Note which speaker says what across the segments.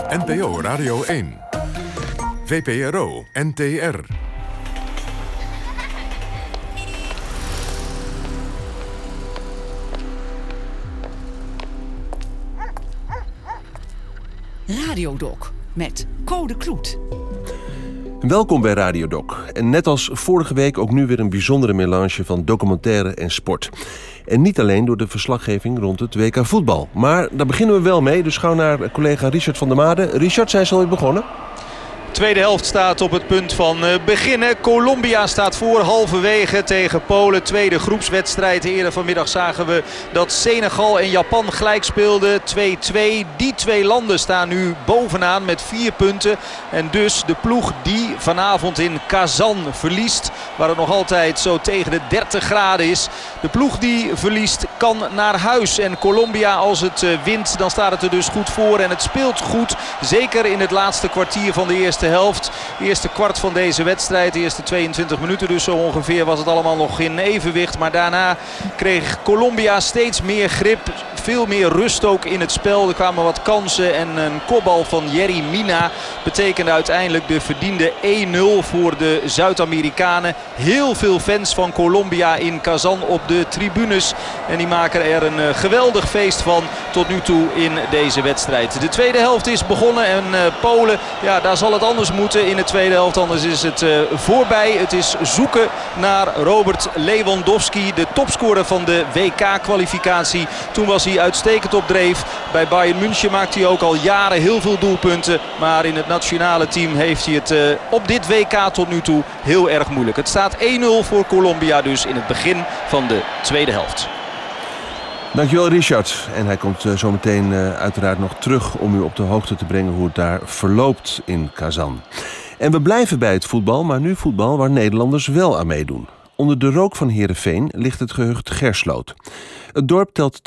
Speaker 1: NPO Radio 1. VPRO NTR.
Speaker 2: Radiodoc met Code Kloet.
Speaker 3: Welkom bij Radiodoc. En net als vorige week ook nu weer een bijzondere melange van documentaire en sport. En niet alleen door de verslaggeving rond het WK voetbal. Maar daar beginnen we wel mee, dus gauw naar collega Richard van der Made. Richard, zijn ze alweer begonnen?
Speaker 4: Tweede helft staat op het punt van beginnen. Colombia staat voor halverwege tegen Polen. Tweede groepswedstrijd. Eerder vanmiddag zagen we dat Senegal en Japan gelijk speelden. 2-2. Die twee landen staan nu bovenaan met 4 punten. En dus de ploeg die vanavond in Kazan verliest, waar het nog altijd zo tegen de 30 graden is. De ploeg die verliest kan naar huis. En Colombia, als het wint, dan staat het er dus goed voor. En het speelt goed. Zeker in het laatste kwartier van de eerste helft. De eerste kwart van deze wedstrijd, de eerste 22 minuten dus zo ongeveer, was het allemaal nog in evenwicht. Maar daarna kreeg Colombia steeds meer grip. Veel meer rust ook in het spel. Er kwamen wat kansen en een kopbal van Yerry Mina betekende uiteindelijk de verdiende 1-0 voor de Zuid-Amerikanen. Heel veel fans van Colombia in Kazan op de tribunes. En die maken er een geweldig feest van tot nu toe in deze wedstrijd. De tweede helft is begonnen en Polen, ja, daar zal het anders moeten in de tweede helft. Anders is het voorbij. Het is zoeken naar Robert Lewandowski, de topscorer van de WK-kwalificatie. Toen was hij uitstekend op dreef. Bij Bayern München maakt hij ook al jaren heel veel doelpunten. Maar in het nationale team heeft hij het op dit WK tot nu toe heel erg moeilijk. Het staat 1-0 voor Colombia dus in het begin van de tweede helft.
Speaker 3: Dankjewel Richard. En hij komt zo meteen uiteraard nog terug om u op de hoogte te brengen hoe het daar verloopt in Kazan. En we blijven bij het voetbal, maar nu voetbal waar Nederlanders wel aan meedoen. Onder de rook van Heerenveen ligt het gehucht Gersloot. Het dorp telt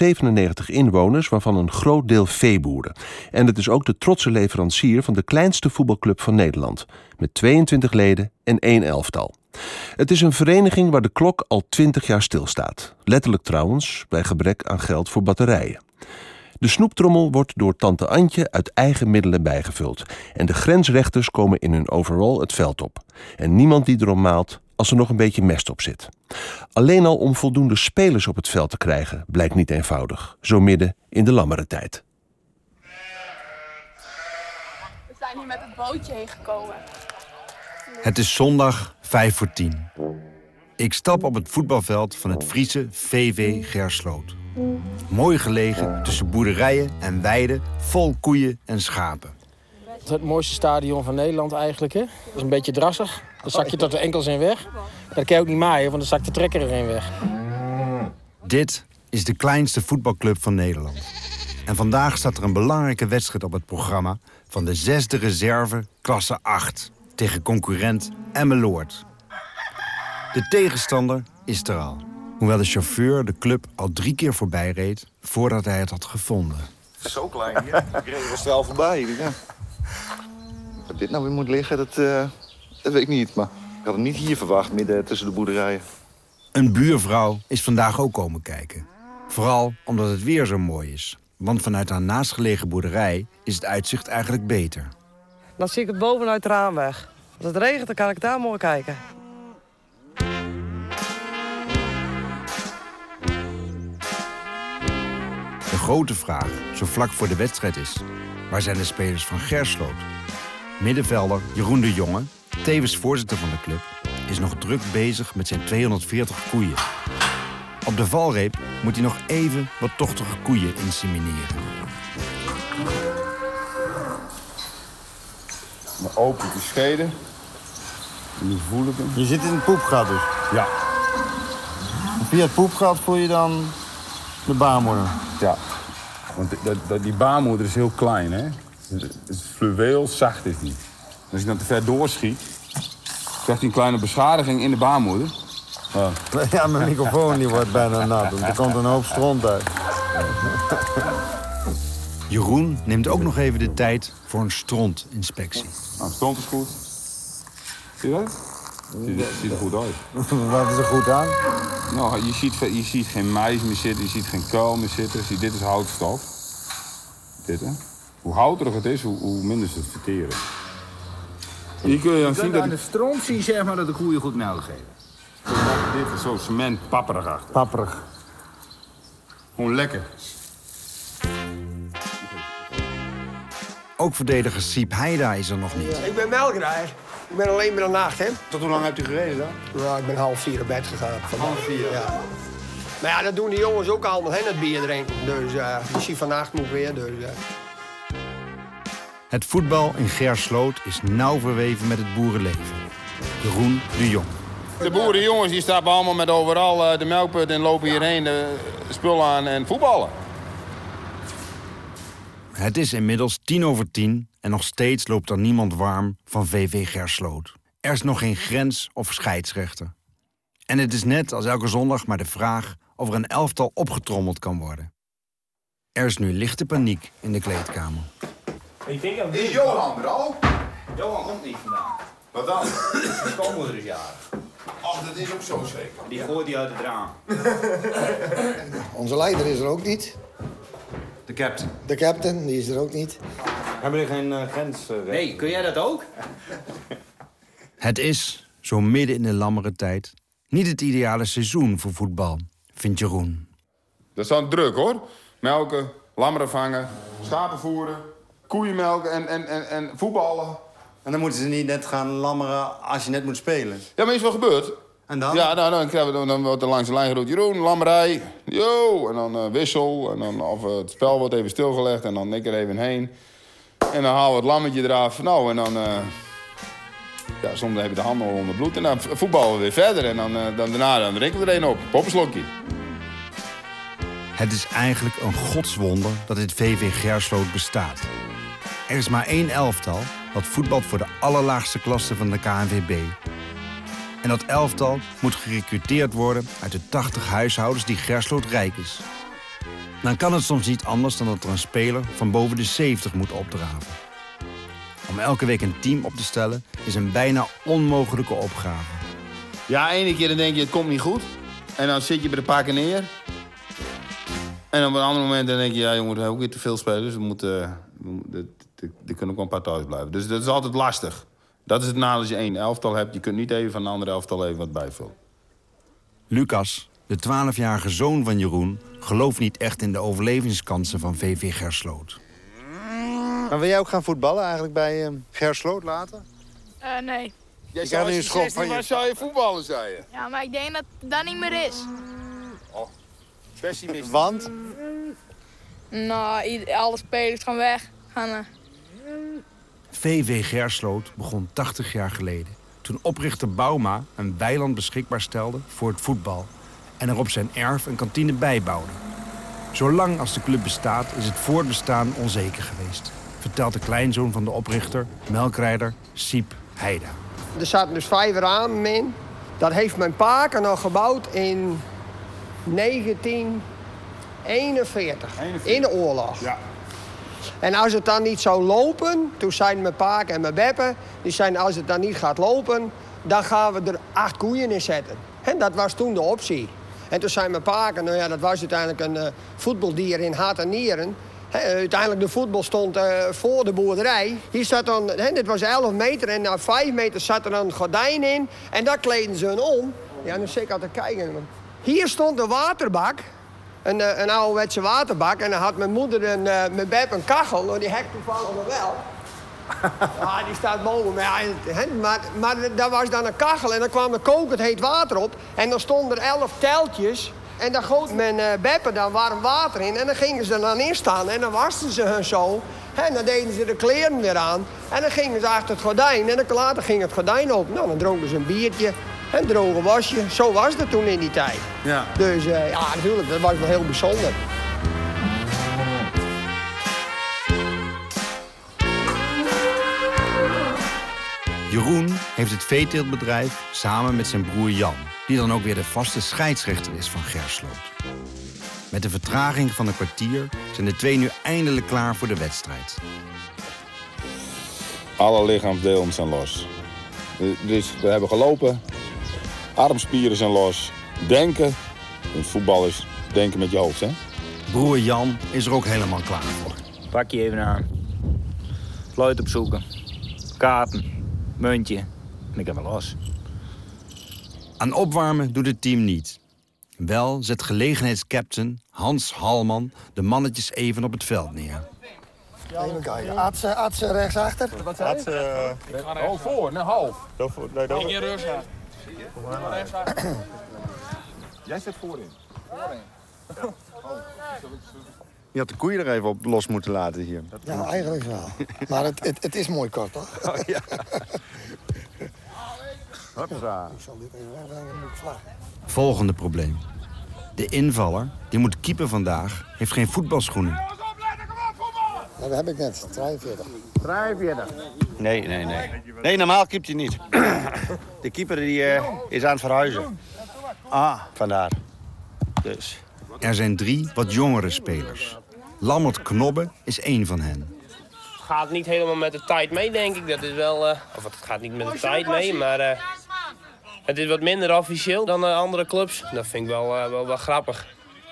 Speaker 3: 297 inwoners, waarvan een groot deel veeboeren. En het is ook de trotse leverancier van de kleinste voetbalclub van Nederland. Met 22 leden en 1 elftal. Het is een vereniging waar de klok al 20 jaar stilstaat. Letterlijk trouwens, bij gebrek aan geld voor batterijen. De snoeptrommel wordt door tante Antje uit eigen middelen bijgevuld. En de grensrechters komen in hun overall het veld op. En niemand die erom maalt als er nog een beetje mest op zit. Alleen al om voldoende spelers op het veld te krijgen blijkt niet eenvoudig. Zo midden in de lammere tijd.
Speaker 5: We zijn hier met het bootje heen gekomen.
Speaker 6: Het is zondag 9:55. Ik stap op het voetbalveld van het Friese VV Gersloot. Mooi gelegen tussen boerderijen en weiden vol koeien en schapen.
Speaker 7: Het mooiste stadion van Nederland eigenlijk. Hè? Dat is een beetje drassig. Dan zak je tot de enkels in weg. Dat kan je ook niet maaien, want dan zakt de trekker erin weg.
Speaker 6: Dit is de kleinste voetbalclub van Nederland. En vandaag staat er een belangrijke wedstrijd op het programma van de 6e reserve klasse 8 tegen concurrent Emmeloord. De tegenstander is er al. Hoewel de chauffeur de club al 3 keer voorbij reed voordat hij het had gevonden.
Speaker 8: Zo klein hier. Ik reed er snel voorbij. Ja. Waar dit nou weer moet liggen, dat weet ik niet. Maar ik had het niet hier verwacht, midden tussen de boerderijen.
Speaker 6: Een buurvrouw is vandaag ook komen kijken. Vooral omdat het weer zo mooi is. Want vanuit haar naastgelegen boerderij is het uitzicht eigenlijk beter.
Speaker 9: Dan zie ik het bovenuit het raam weg. Als het regent, dan kan ik daar mooi kijken.
Speaker 6: De grote vraag, zo vlak voor de wedstrijd is: waar zijn de spelers van Gersloot? Middenvelder Jeroen de Jonge, tevens voorzitter van de club, is nog druk bezig met zijn 240 koeien. Op de valreep moet hij nog even wat tochtige koeien insemineren.
Speaker 10: Dan open de scheden. En die voelen hem.
Speaker 11: Je zit in het poepgat dus?
Speaker 10: Ja.
Speaker 11: En via het poepgat voel je dan de baarmoeder?
Speaker 10: Ja. Want die baarmoeder is heel klein, hè. Het fluweel, zacht is die. Als je dan te ver doorschiet, krijgt hij een kleine beschadiging in de baarmoeder.
Speaker 11: Ja, mijn microfoon die wordt bijna nat. Er komt een hoop stront uit.
Speaker 6: Jeroen neemt ook nog even de tijd voor een strontinspectie.
Speaker 10: Nou, stront is goed. Zie je dat? Ziet er goed uit.
Speaker 11: Wat is er goed aan?
Speaker 10: Nou, je ziet geen mais meer zitten, je ziet geen kuil meer zitten. Dit is houtstof. Dit, hè? Hoe houterig het is, hoe minder ze het verteren. Hier kun je dan zien dat
Speaker 12: aan de stront zien zeg maar, dat de koeien goed melk geven.
Speaker 10: Dit is zo cement papperig achter.
Speaker 11: Papperig.
Speaker 10: Gewoon lekker.
Speaker 6: Ook verdediger Siep Heida is er nog niet.
Speaker 13: Ik ben melkrijder. Ik ben alleen maar een nacht, hè.
Speaker 11: Tot hoe lang hebt u gereden dan?
Speaker 13: Nou, ik ben 3:30 op bed gegaan.
Speaker 11: Half vier?
Speaker 13: Ja. Maar ja, dat doen die jongens ook allemaal, hè, het bier drinken. Dus misschien vannacht moet weer, dus...
Speaker 6: Het voetbal in Gersloot is nauw verweven met het boerenleven. Jeroen de Jong.
Speaker 10: De boerenjongens die stappen allemaal met overal de melkput en lopen hierheen de spullen aan en voetballen.
Speaker 6: Het is inmiddels 10:10 en nog steeds loopt er niemand warm van VV Gersloot. Er is nog geen grens of scheidsrechter. En het is net als elke zondag maar de vraag of er een elftal opgetrommeld kan worden. Er is nu lichte paniek in de kleedkamer.
Speaker 12: Ik denk dat
Speaker 8: Is Johan er al?
Speaker 12: Johan komt niet vandaan.
Speaker 8: Wat dan?
Speaker 12: De schoonmoeder is jarig.
Speaker 8: Ach, dat is ook zo zeker.
Speaker 12: Die gooit hij uit het raam.
Speaker 13: Onze leider is er ook niet.
Speaker 11: De captain.
Speaker 13: De captain, die is er ook niet.
Speaker 11: Hebben jullie geen grens?
Speaker 12: Nee, kun jij dat ook?
Speaker 6: Het is, zo midden in de lammere tijd, niet het ideale seizoen voor voetbal, vindt Jeroen.
Speaker 10: Dat is dan druk hoor. Melken, lammeren vangen, schapen voeren, koeien melken en voetballen.
Speaker 11: En dan moeten ze niet net gaan lammeren als je net moet spelen.
Speaker 10: Ja, maar is wel gebeurd.
Speaker 11: En dan?
Speaker 10: Ja, dan wordt er langs de lijn geroepen, Jeroen, lammerij, yo, en dan wissel. En dan, of het spel wordt even stilgelegd en dan ik er even heen. En dan halen we het lammetje eraf. Nou, en dan... ja, soms heb je de handen onder bloed en dan voetballen we weer verder. En daarna drinken we er een op, poppenslokje.
Speaker 6: Het is eigenlijk een godswonder dat dit VV Gersloot bestaat. Er is maar 1 elftal dat voetbalt voor de allerlaagste klasse van de KNVB. En dat elftal moet gerecruiteerd worden uit de 80 huishoudens die Gersloot rijk is. Dan kan het soms niet anders dan dat er een speler van boven de 70 moet opdraven. Om elke week een team op te stellen is een bijna onmogelijke opgave.
Speaker 10: Ja, ene keer dan denk je het komt niet goed. En dan zit je bij de pakken neer. En op een ander moment dan denk je, ja, je moet ook weer te veel spelen. Dus er kunnen ook wel een paar thuis blijven. Dus dat is altijd lastig. Dat is het nadeel als je 1 elftal hebt. Je kunt niet even van een andere elftal even wat bijvullen.
Speaker 6: Lucas, de 12-jarige zoon van Jeroen, gelooft niet echt in de overlevingskansen van VV Gersloot.
Speaker 11: Maar wil jij ook gaan voetballen eigenlijk bij Gersloot later?
Speaker 5: Nee.
Speaker 10: Jij zou als je 16 was, zou je voetballen, zei je?
Speaker 5: Ja, maar ik denk dat dat niet meer is.
Speaker 10: Oh, pessimist.
Speaker 11: Want?
Speaker 5: Nou, alle spelers gaan weg.
Speaker 6: VV Gersloot begon 80 jaar geleden, toen oprichter Bouma een weiland beschikbaar stelde voor het voetbal en er op zijn erf een kantine bijbouwde. Zolang als de club bestaat is het voortbestaan onzeker geweest, vertelt de kleinzoon van de oprichter, melkrijder Siep Heida.
Speaker 13: Er zaten dus 5 ramen in. Dat heeft mijn pa nog gebouwd in 1941, in de oorlog.
Speaker 10: Ja.
Speaker 13: En als het dan niet zou lopen, toen zeiden mijn pa en mijn beppe, die zeiden als het dan niet gaat lopen, dan gaan we er 8 koeien in zetten. En dat was toen de optie. En toen zei mijn pa, nou ja, dat was uiteindelijk een voetbaldier in hart en nieren. Uiteindelijk de voetbal stond voor de boerderij. Hier zat dan, dit was 11 meter en na 5 meter zat er een gordijn in. En daar kleden ze hun om. Ja, nu zit ik altijd kijken. Hier stond een waterbak. Een ouderwetse waterbak. En dan had mijn moeder en mijn beb een kachel. Nou, die hek toevallig nog wel. Ja, die staat boven. Maar daar was dan een kachel en dan kwam er kokend heet water op. En dan stonden er 11 teltjes. En dan goot mijn beppe dan warm water in. En dan gingen ze er dan in staan. En dan wasten ze hun zo. En dan deden ze de kleren weer aan. En dan gingen ze achter het gordijn. En dan later ging het gordijn open. Nou, dan dronken ze een biertje. En droge wasje. Zo was het toen in die tijd.
Speaker 11: Ja.
Speaker 13: Dus ja, natuurlijk, dat was wel heel bijzonder.
Speaker 6: Jeroen heeft het veeteeltbedrijf samen met zijn broer Jan, die dan ook weer de vaste scheidsrechter is van Gersloot. Met een vertraging van een kwartier zijn de twee nu eindelijk klaar voor de wedstrijd.
Speaker 10: Alle lichaamsdelen zijn los. Dus we hebben gelopen, armspieren zijn los, denken. Want voetbal is denken met je hoofd, hè?
Speaker 6: Broer Jan is er ook helemaal klaar voor.
Speaker 12: Pak je even aan. Luid opzoeken. Kaarten. Muntje. En ik heb wel los.
Speaker 6: Aan opwarmen doet het team niet. Wel zet gelegenheidscaptain Hans Halman de mannetjes even op het veld neer.
Speaker 11: Even kijken. Atse rechtsachter.
Speaker 14: Wat zei je? Voor, een half.
Speaker 11: Nee,
Speaker 14: Jij zit voorin.
Speaker 11: Je had de koeien er even op los moeten laten hier.
Speaker 15: Ja, eigenlijk wel. Maar het is mooi kort, toch?
Speaker 11: Oh, ja. Hopsa.
Speaker 15: Ik zal dit even wegbrengen en moet ik vlaggen.
Speaker 6: Volgende probleem. De invaller, die moet keeper vandaag, heeft geen voetbalschoenen.
Speaker 15: Ja, dat heb ik net. 43.
Speaker 11: 43.
Speaker 16: Nee. Nee, normaal keept hij niet. De keeper die, is aan het verhuizen. Vandaar. Dus.
Speaker 6: Er zijn 3 wat jongere spelers. Lammert Knobbe is één van hen.
Speaker 17: Het gaat niet helemaal met de tijd mee, denk ik. Dat is wel, of het gaat niet met de tijd mee, maar het is wat minder officieel dan andere clubs. Dat vind ik wel grappig.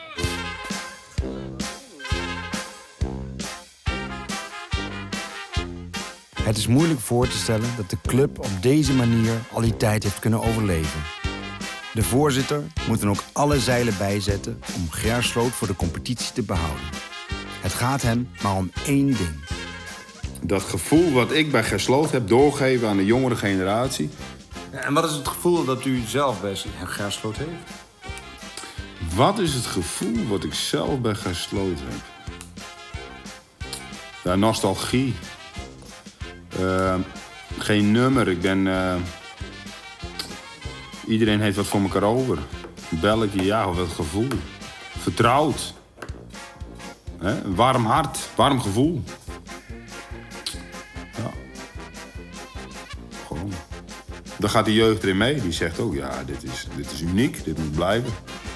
Speaker 6: Het is moeilijk voor te stellen dat de club op deze manier al die tijd heeft kunnen overleven. De voorzitter moet dan ook alle zeilen bijzetten om Gersloot voor de competitie te behouden. Het gaat hem maar om één ding.
Speaker 10: Dat gevoel wat ik bij Gersloot heb doorgegeven aan de jongere generatie.
Speaker 6: Ja, en wat is het gevoel dat u zelf bij Gersloot heeft?
Speaker 10: Wat is het gevoel wat ik zelf bij Gersloot heb? Ja, nostalgie. Geen nummer. Ik ben... Iedereen heeft wat voor elkaar over. Belletje, ja, wat gevoel. Vertrouwd. Een warm hart, warm gevoel. Ja. Gewoon. Dan gaat de jeugd erin mee. Die zegt ook, ja, dit is uniek, dit moet blijven.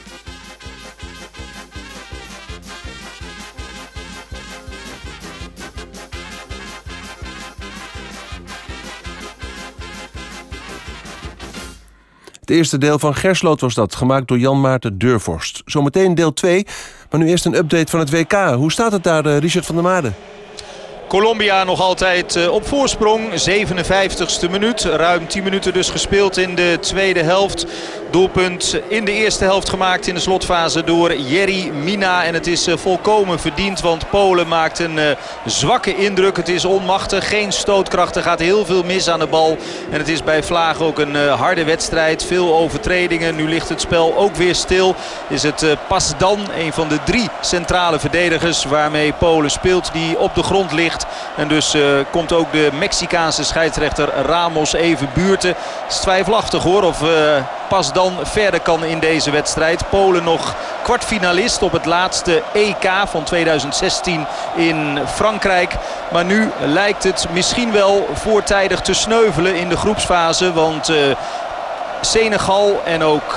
Speaker 3: Het eerste deel van Gersloot was dat, gemaakt door Jan Maarten Deurvorst. Zometeen deel 2, maar nu eerst een update van het WK. Hoe staat het daar, Richard van der Maarden?
Speaker 4: Colombia nog altijd op voorsprong. 57e minuut. Ruim 10 minuten dus gespeeld in de tweede helft. Doelpunt in de eerste helft gemaakt in de slotfase door Yerry Mina. En het is volkomen verdiend, want Polen maakt een zwakke indruk. Het is onmachtig, geen stootkracht. Er gaat heel veel mis aan de bal. En het is bij Vlaag ook een harde wedstrijd. Veel overtredingen. Nu ligt het spel ook weer stil. Is het Pasdan, een van de 3 centrale verdedigers waarmee Polen speelt, die op de grond ligt. En dus komt ook de Mexicaanse scheidsrechter Ramos even buurten. Het is twijfelachtig hoor of Pasdan verder kan in deze wedstrijd. Polen nog kwartfinalist op het laatste EK van 2016 in Frankrijk. Maar nu lijkt het misschien wel voortijdig te sneuvelen in de groepsfase. Want Senegal en ook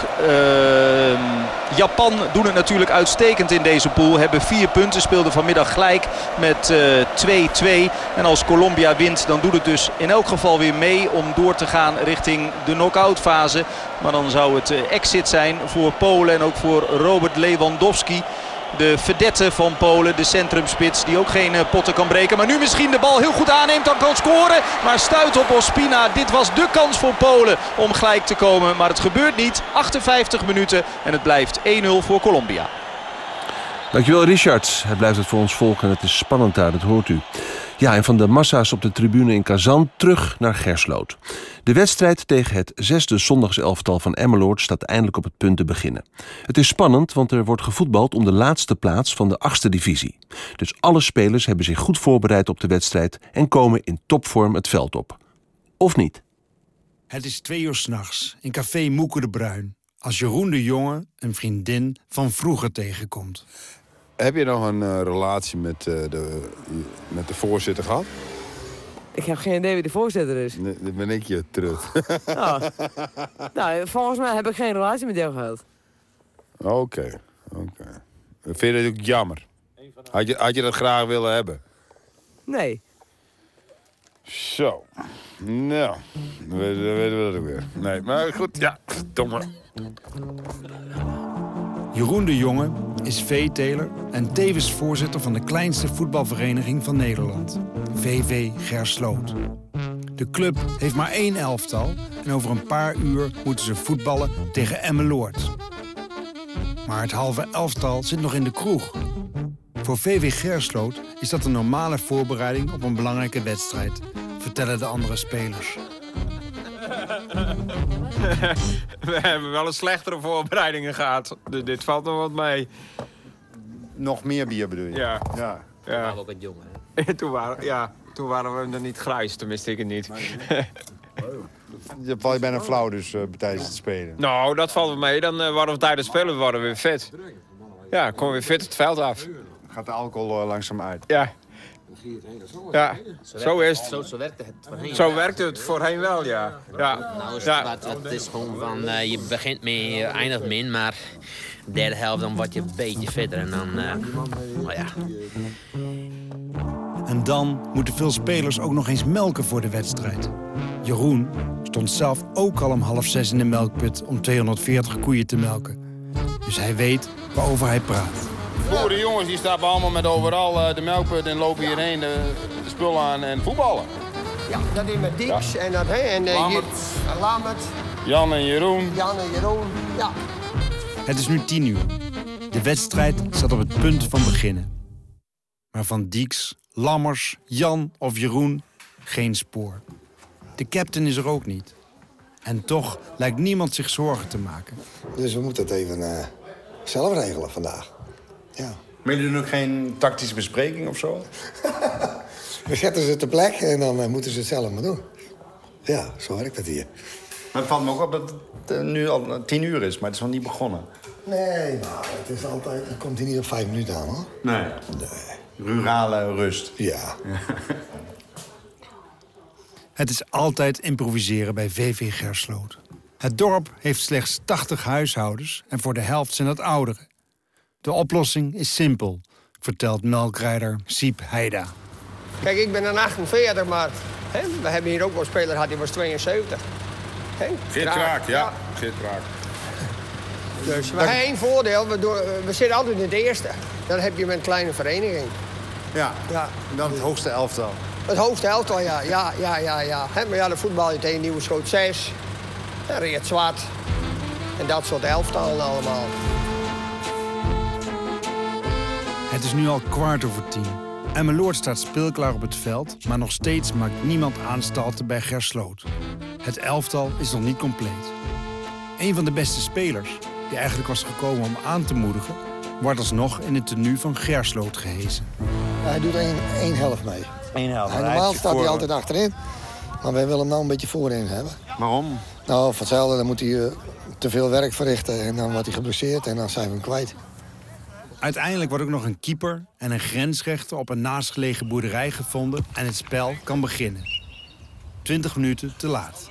Speaker 4: Japan doen het natuurlijk uitstekend in deze pool. Hebben 4 punten, speelden vanmiddag gelijk met 2-2. En als Colombia wint, dan doet het dus in elk geval weer mee om door te gaan richting de knock-out fase. Maar dan zou het exit zijn voor Polen en ook voor Robert Lewandowski. De vedette van Polen, de centrumspits, die ook geen potten kan breken. Maar nu misschien de bal heel goed aanneemt, dan kan scoren. Maar stuit op Ospina. Dit was de kans voor Polen om gelijk te komen. Maar het gebeurt niet. 58 minuten en het blijft 1-0 voor Colombia.
Speaker 3: Dankjewel Richard. Het blijft het voor ons volgen en het is spannend daar, dat hoort u. Ja, en van de massa's op de tribune in Kazan terug naar Gersloot. De wedstrijd tegen het 6e zondagselftal van Emmeloord staat eindelijk op het punt te beginnen. Het is spannend, want er wordt gevoetbald om de laatste plaats van de 8e divisie. Dus alle spelers hebben zich goed voorbereid op de wedstrijd en komen in topvorm het veld op. Of niet?
Speaker 6: Het is 2 uur 's nachts in café Moeke de Bruin, als Jeroen de Jonge een vriendin van vroeger tegenkomt.
Speaker 10: Heb je nog een relatie met de voorzitter gehad?
Speaker 9: Ik heb geen idee wie de voorzitter is.
Speaker 10: Nee, dan ben ik je terug.
Speaker 9: Nou, volgens mij heb ik geen relatie met jou gehad.
Speaker 10: Oké. Vind je dat ook jammer? Had je dat graag willen hebben?
Speaker 9: Nee.
Speaker 10: Zo. Nou, dan weten we dat ook weer. Nee, maar goed, ja, domme.
Speaker 6: Jeroen de Jonge is veeteler en tevens voorzitter van de kleinste voetbalvereniging van Nederland. VV Gersloot. De club heeft maar 1 elftal en over een paar uur moeten ze voetballen tegen Emmeloord. Maar het halve elftal zit nog in de kroeg. Voor VV Gersloot is dat een normale voorbereiding op een belangrijke wedstrijd, vertellen de andere spelers.
Speaker 12: We hebben wel een slechtere voorbereidingen gehad. Dit valt nog wat mee.
Speaker 11: Nog meer bier bedoel je?
Speaker 12: Ja.
Speaker 11: Ja.
Speaker 12: Toen waren we ook wat jonger. Toen waren we er niet grijs, tenminste ik het niet.
Speaker 11: Je valt bijna flauw dus tijdens het spelen.
Speaker 12: Nou, dat valt wel mee. Dan waren we tijdens het spelen we weer fit. Ja, komen we weer fit het veld af.
Speaker 11: Gaat de alcohol langzaam uit?
Speaker 12: Ja. Ja, zo is het.
Speaker 18: Zo werkte het voorheen.
Speaker 12: Zo werkte het voorheen wel, ja.
Speaker 18: Nou is het is gewoon van, je begint mee, je eindigt min, maar de derde helft dan word je een beetje fitter en dan,
Speaker 6: En dan moeten veel spelers ook nog eens melken voor de wedstrijd. Jeroen stond zelf ook al om 5:30 in de melkput om 240 koeien te melken. Dus hij weet waarover hij praat.
Speaker 10: Boerenjongens die stappen allemaal met overal de melkput en lopen hierheen de spullen aan en voetballen.
Speaker 13: Ja, dat is met Dix en dat, en Lammert.
Speaker 10: Jan en Jeroen.
Speaker 13: Ja.
Speaker 6: Het is nu 10:00. De wedstrijd staat op het punt van beginnen. Maar van Dix, Lammers, Jan of Jeroen geen spoor. De captain is er ook niet. En toch lijkt niemand zich zorgen te maken.
Speaker 15: Dus we moeten het even zelf regelen vandaag. Ja.
Speaker 11: Maar jullie doen ook geen tactische bespreking of zo?
Speaker 15: We zetten ze ter plekke en dan moeten ze het zelf maar doen. Ja, zo werkt het hier.
Speaker 11: Maar het valt me ook op dat het nu al 10:00 is, maar het is nog niet begonnen.
Speaker 15: Nee, maar het komt hier niet op 5 minuten aan, hoor.
Speaker 11: Nee. Rurale rust.
Speaker 15: Ja.
Speaker 6: Het is altijd improviseren bij VV Gersloot. Het dorp heeft slechts 80 huishoudens en voor de helft zijn dat ouderen. De oplossing is simpel, vertelt melkrijder Siep Heida.
Speaker 13: Kijk, ik ben een 48, maar we hebben hier ook wel een speler gehad, die was 72.
Speaker 10: Geert Kraak, ja. Geert Kraak.
Speaker 13: Dus we hebben één voordeel, we zitten altijd in het eerste. Dan heb je met een kleine vereniging.
Speaker 11: Ja, en dan het hoogste elftal.
Speaker 13: Het hoogste elftal, ja. Maar ja, de voetbal je tegen Nieuwe Schoot 6. Reert Zwart. En dat soort elftalen allemaal.
Speaker 6: Het is nu al 10:15. Emmeloord staat speelklaar op het veld, maar nog steeds maakt niemand aanstalten bij Gersloot. Het elftal is nog niet compleet. Een van de beste spelers, die eigenlijk was gekomen om aan te moedigen, wordt alsnog in het tenue van Gersloot gehesen.
Speaker 15: Hij doet één helft mee.
Speaker 11: Eén helft.
Speaker 15: Normaal staat hij altijd achterin, maar wij willen hem nou een beetje voorin hebben.
Speaker 11: Waarom?
Speaker 15: Nou, van hetzelfde, dan moet hij te veel werk verrichten en dan wordt hij geblesseerd en dan zijn we hem kwijt.
Speaker 6: Uiteindelijk wordt ook nog een keeper en een grensrechter op een naastgelegen boerderij gevonden en het spel kan beginnen. 20 minuten te laat.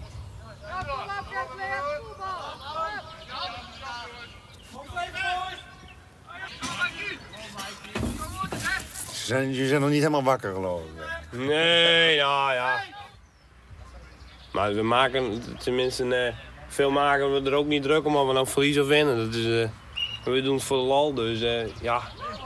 Speaker 11: Jullie zijn nog niet helemaal wakker, geloof ik.
Speaker 17: Nee, nou ja. Maar we maken, tenminste, veel maken we er ook niet druk om of we nou verliezen of winnen. Dat is, we doen het voor de lol, dus ja.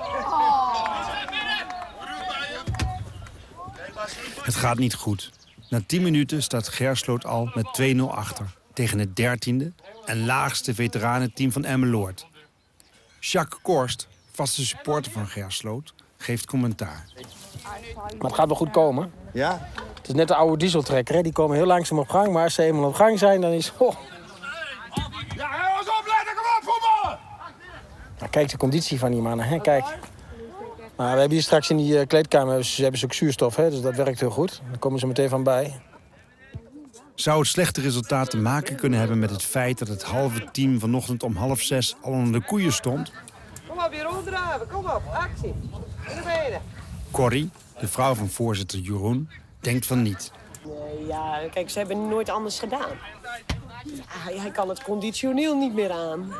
Speaker 6: Het gaat niet goed. Na 10 minuten staat Gersloot al met 2-0 achter. Tegen het 13e en laagste veteranenteam van Emmeloord. Jacques Korst, vaste supporter van Gersloot, geeft commentaar.
Speaker 7: Maar het gaat wel goed komen.
Speaker 11: Ja?
Speaker 7: Het is net de oude dieseltrekker, hè? Die komen heel langzaam op gang. Maar als ze eenmaal op gang zijn, dan is... Oh.
Speaker 14: Ja, jongens, opletten, kom op, voetballen!
Speaker 7: Nou, kijk de conditie van die mannen, hè? Kijk. Nou, we hebben hier straks in die kleedkamer ze hebben ook zuurstof, hè? Dus dat werkt heel goed. Daar komen ze meteen van bij.
Speaker 6: Zou het slechte resultaat te maken kunnen hebben met het feit dat het halve team vanochtend om 5:30 al onder de koeien stond?
Speaker 9: Kom op, Jeroen, draven. Kom op, actie. In de benen.
Speaker 6: Corrie, de vrouw van voorzitter Jeroen, denkt van niet.
Speaker 9: Nee, ja, kijk, ze hebben nooit anders gedaan. Hij kan het conditioneel niet meer aan.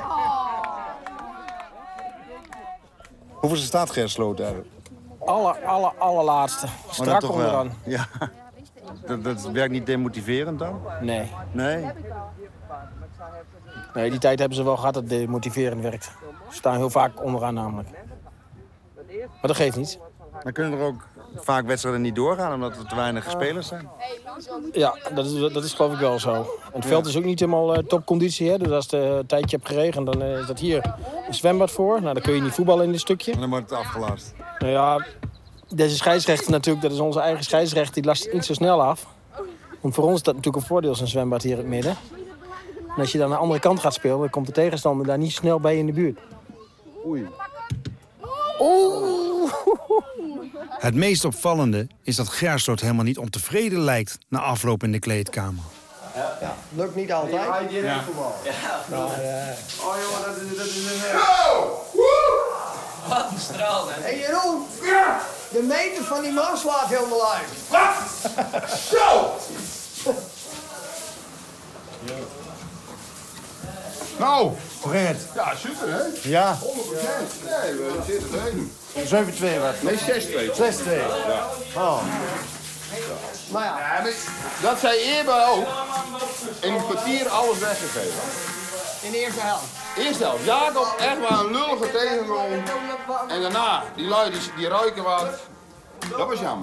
Speaker 11: Hoeveel staat Gersloot eigenlijk?
Speaker 7: Allerlaatste. Strak onderaan.
Speaker 11: Ja. Dat werkt niet demotiverend dan?
Speaker 7: Nee.
Speaker 11: Nee?
Speaker 7: Nee, die tijd hebben ze wel gehad dat demotiverend werkt. Ze staan heel vaak onderaan namelijk. Maar dat geeft niet.
Speaker 11: Dan kunnen er ook vaak wedstrijden niet doorgaan omdat er te weinig spelers zijn.
Speaker 7: Ja, dat is geloof ik wel zo. En het veld is ook niet helemaal topconditie. Hè? Dus als je een tijdje hebt geregend, dan is dat hier een zwembad voor. Nou, dan kun je niet voetballen in dit stukje.
Speaker 11: En dan wordt het afgelast.
Speaker 7: Nou ja, deze scheidsrechter natuurlijk, dat is onze eigen scheidsrechter, die last het niet zo snel af. En voor ons is dat natuurlijk een voordeel, zo'n zwembad hier in het midden. En als je dan aan de andere kant gaat spelen, dan komt de tegenstander daar niet snel bij in de buurt.
Speaker 11: Oei.
Speaker 7: Oeh.
Speaker 6: Het meest opvallende is dat Gersloot helemaal niet ontevreden lijkt na afloop in de kleedkamer.
Speaker 13: Ja, lukt niet altijd.
Speaker 14: Ja.
Speaker 13: Maar,
Speaker 14: Oh jongen, dat is een...
Speaker 13: Wat een straal, hè? Hé Jeroen! Ja! De meter van die man slaat helemaal uit.
Speaker 14: Wat? Zo!
Speaker 11: Nou, Fred.
Speaker 14: Ja, super hè?
Speaker 11: Ja.
Speaker 14: 100%. Nee, we zitten erin.
Speaker 11: 7-2 wat?
Speaker 14: Nee, 6-2.
Speaker 11: 6-2.
Speaker 14: Ja.
Speaker 11: Oh.
Speaker 13: Maar ja.
Speaker 14: Ja, maar dat zei Eerba ook. In een kwartier alles weggegeven.
Speaker 13: In de eerste helft.
Speaker 14: Eerste helft. Jacob echt wel een lullige tegenrol. En daarna, die lui die ruiken wat. Dat was jammer.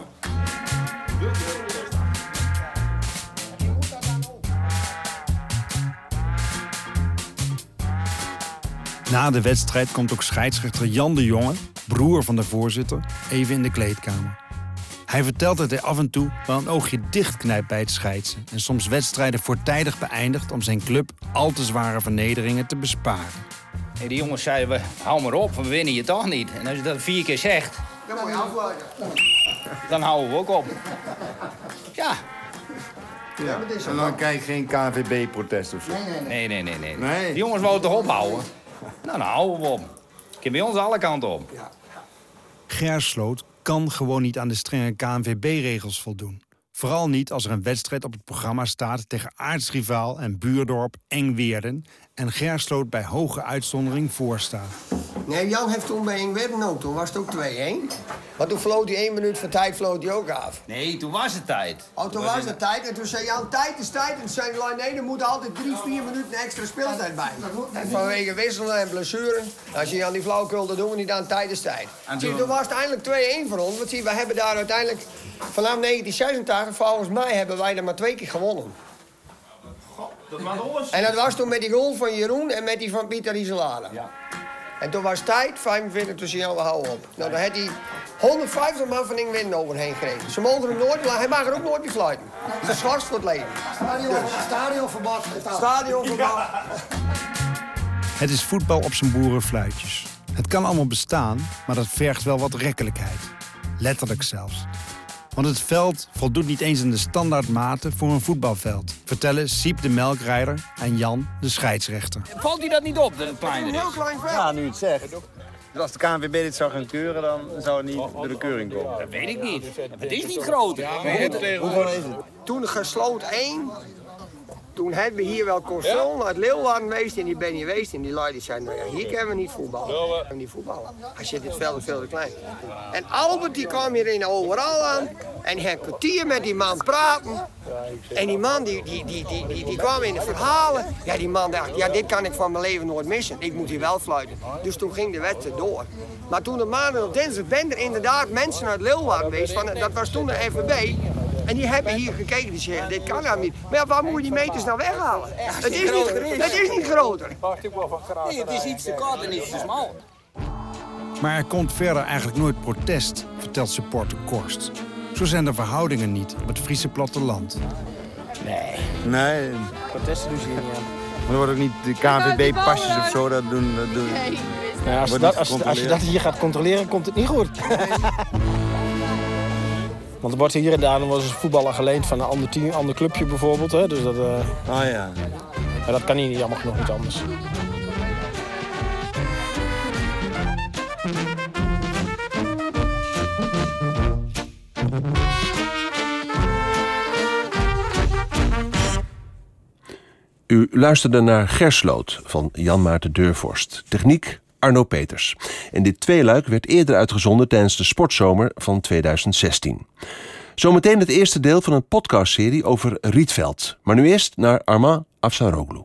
Speaker 6: Na de wedstrijd komt ook scheidsrechter Jan de Jonge, broer van de voorzitter, even in de kleedkamer. Hij vertelt dat hij af en toe wel een oogje dichtknijpt bij het scheidsen en soms wedstrijden voortijdig beëindigt om zijn club al te zware vernederingen te besparen.
Speaker 19: En die jongens zeiden, hou maar op, we winnen je toch niet. En als je dat 4 keer zegt,
Speaker 13: Dan moet je afluiten.
Speaker 19: dan houden we ook op. Ja.
Speaker 11: Ja. En dan krijg je geen KNVB-protest of zo.
Speaker 19: Nee. Die jongens wouden toch ophouden? Nou, dan houden we op. Ik heb bij ons alle kanten op.
Speaker 6: Gersloot kan gewoon niet aan de strenge KNVB-regels voldoen. Vooral niet als er een wedstrijd op het programma staat tegen aartsrivaal en buurdorp Engweerden en Gersloot bij hoge uitzondering voorstaat.
Speaker 13: Nee, Jan heeft toen bij Engweerden ook. Toen was het ook 2-1. Maar toen floot hij 1 minuut voor tijd floot hij ook af.
Speaker 19: Nee, toen was het tijd.
Speaker 13: Oh, toen was het tijd. En toen zei Jan, tijd is tijd. En toen zei hij, nee, er moet altijd 3-4 minuten extra speeltijd bij. En vanwege wisselen en blessuren. Als je Jan die flauwkul, dat doen we niet aan tijd is tijd. Zie, toen was het eindelijk 2-1 voor ons. Want zie, we hebben daar uiteindelijk vanaf 1986, volgens mij, hebben wij er maar 2 keer gewonnen.
Speaker 14: Dat was alles.
Speaker 13: En dat was toen met die goal van Jeroen en met die van Pieter Isolade. Ja. En toen was het tijd, 45 tussen Jan, we houden op. Nou, dan had hij 150 man van Engweerden overheen gereden. Ze mogen hem nooit, hij mag er ook nooit meer fluiten. Het is geschorst voor het leven. Stadionverbod. Stadionverbod.
Speaker 6: Het is voetbal op zijn boerenfluitjes. Het kan allemaal bestaan, maar dat vergt wel wat rekkelijkheid. Letterlijk zelfs. Want het veld voldoet niet eens aan de standaardmaten voor een voetbalveld. Vertellen Siep de melkrijder en Jan de scheidsrechter.
Speaker 19: Valt u dat niet op, dat het kleiner is?
Speaker 11: Ja, nu het zegt. Dus als de KNVB dit zou gaan keuren, dan zou het niet door de keuring komen.
Speaker 19: Dat weet ik niet. Het is niet groot.
Speaker 11: Hoeveel is het?
Speaker 13: Toen gesloot 1. Toen hebben we hier wel controle naar het Leeuwarden geweest en die ben je geweest. En die lui die zeiden, nou ja, hier kunnen we niet voetballen. Als je dit veld is veel te klein. En Albert die kwam hier in overal aan. En hij een kwartier met die man praten. En die man die kwam in de verhalen. Ja, die man dacht, ja, dit kan ik van mijn leven nooit missen. Ik moet hier wel fluiten. Dus toen ging de wedstrijd door. Maar toen de maandag op dinsdag ben er inderdaad mensen uit Leeuwarden geweest. Dat was toen de FVB. En die hebben hier gekeken, die zeggen, dit kan nou niet. Maar ja, waar moet je die meters nou weghalen? Het is niet groter.
Speaker 19: Nee, het is iets te kort en iets te smal.
Speaker 6: Maar er komt verder eigenlijk nooit protest, vertelt supporter Korst. Zo zijn de verhoudingen niet op het Friese platteland.
Speaker 11: Nee.
Speaker 13: Protesten doen ze hier niet aan.
Speaker 11: Maar er worden ook niet de KNVB-pasjes of zo, dat doen.
Speaker 13: Nee.
Speaker 7: Ja, als je dat hier gaat controleren, komt het niet goed. Want er wordt hier en daar was een voetballer geleend van een ander team, een ander clubje bijvoorbeeld. Hè? Dus dat,
Speaker 11: Oh ja.
Speaker 7: Maar dat kan niet, jammer genoeg niet anders.
Speaker 3: U luisterde naar Gersloot van Jan Maarten Deurvorst. Techniek Arno Peters. En dit tweeluik werd eerder uitgezonden tijdens de sportzomer van 2016. Zometeen het eerste deel van een podcastserie over Rietveld. Maar nu eerst naar Armand Afsaroglu.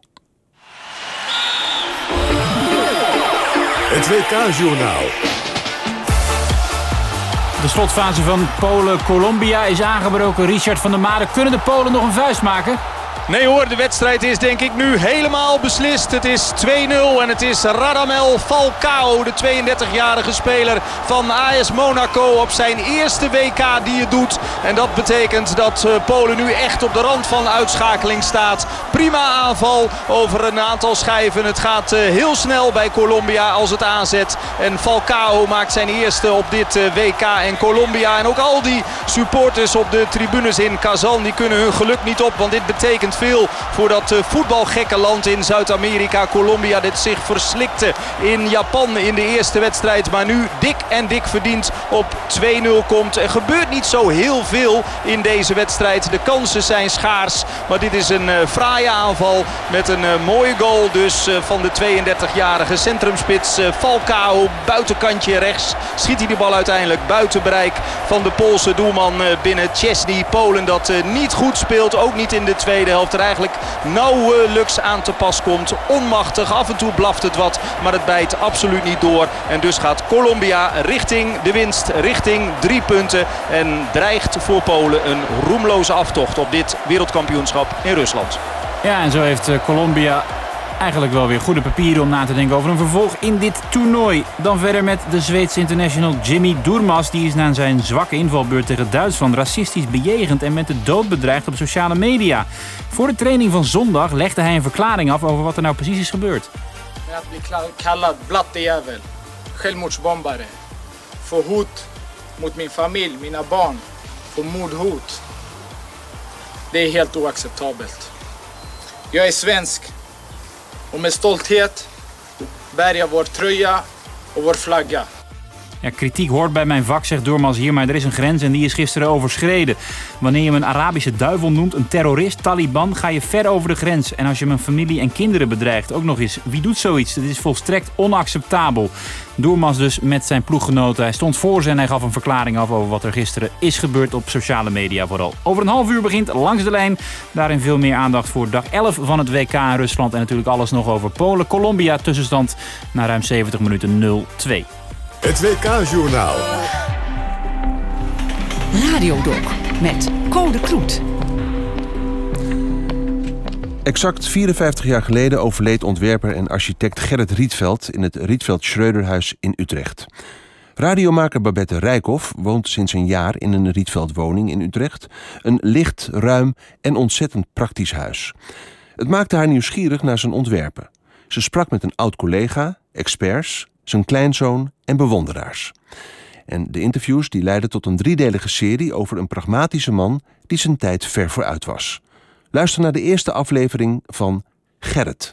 Speaker 1: Het WK-journaal.
Speaker 20: De slotfase van Polen-Colombia is aangebroken. Richard van der Made, kunnen de Polen nog een vuist maken?
Speaker 4: Nee hoor, de wedstrijd is denk ik nu helemaal beslist. Het is 2-0 en het is Radamel Falcao, de 32-jarige speler van AS Monaco op zijn eerste WK die het doet. En dat betekent dat Polen nu echt op de rand van uitschakeling staat. Prima aanval over een aantal schijven. Het gaat heel snel bij Colombia als het aanzet. En Falcao maakt zijn eerste op dit WK. En Colombia en ook al die supporters op de tribunes in Kazan, die kunnen hun geluk niet op. Want dit betekent veel voor dat voetbalgekke land in Zuid-Amerika. Colombia dit zich verslikte in Japan in de eerste wedstrijd. Maar nu dik verdiend op 2-0 komt. Er gebeurt niet zo heel veel in deze wedstrijd. De kansen zijn schaars. Maar dit is een fraaie aanval met een mooie goal dus van de 32-jarige centrumspits Falcao. Buitenkantje rechts schiet hij de bal uiteindelijk buiten bereik van de Poolse doelman binnen Szczesny. Polen dat niet goed speelt. Ook niet in de tweede helft. Er eigenlijk nauwelijks aan te pas komt. Onmachtig, af en toe blaft het wat, maar het bijt absoluut niet door. En dus gaat Colombia richting de winst, richting 3 punten. En dreigt voor Polen een roemloze aftocht op dit wereldkampioenschap in Rusland.
Speaker 20: Ja, en zo heeft Colombia eigenlijk wel weer goede papieren om na te denken over een vervolg in dit toernooi. Dan verder met de Zweedse international Jimmy Durmaz. Die is na zijn zwakke invalbeurt tegen Duitsland racistisch bejegend en met de dood bedreigd op sociale media. Voor de training van zondag legde hij een verklaring af over wat er nou precies is gebeurd.
Speaker 21: Att bli kallad blattejävel, självmordsbombare, för hot mot min familj, mina barn, för mordhot. Det är helt oacceptabelt. Jag är svensk. Och med stolthet bär jag vår tröja och vår flagga.
Speaker 20: Ja, kritiek hoort bij mijn vak, zegt Durmaz hier, maar er is een grens en die is gisteren overschreden. Wanneer je me een Arabische duivel noemt, een terrorist, Taliban, ga je ver over de grens. En als je mijn familie en kinderen bedreigt, ook nog eens. Wie doet zoiets? Dit is volstrekt onacceptabel. Durmaz dus met zijn ploeggenoten. Hij stond voor ze en hij gaf een verklaring af over wat er gisteren is gebeurd op sociale media vooral. Over een half uur begint Langs de Lijn. Daarin veel meer aandacht voor dag 11 van het WK in Rusland. En natuurlijk alles nog over Polen. Colombia tussenstand na ruim 70 minuten 0-2.
Speaker 1: Het WK-journaal.
Speaker 2: Radiodoc met Code Kloet.
Speaker 3: Exact 54 jaar geleden overleed ontwerper en architect Gerrit Rietveld in het Rietveld Schreuderhuis in Utrecht. Radiomaker Babette Rijkhoff woont sinds een jaar in een Rietveld-woning in Utrecht. Een licht, ruim en ontzettend praktisch huis. Het maakte haar nieuwsgierig naar zijn ontwerpen. Ze sprak met een oud-collega, experts, zijn kleinzoon en bewonderaars. En de interviews die leidden tot een 3-delige serie over een pragmatische man die zijn tijd ver vooruit was. Luister naar de eerste aflevering van Gerrit.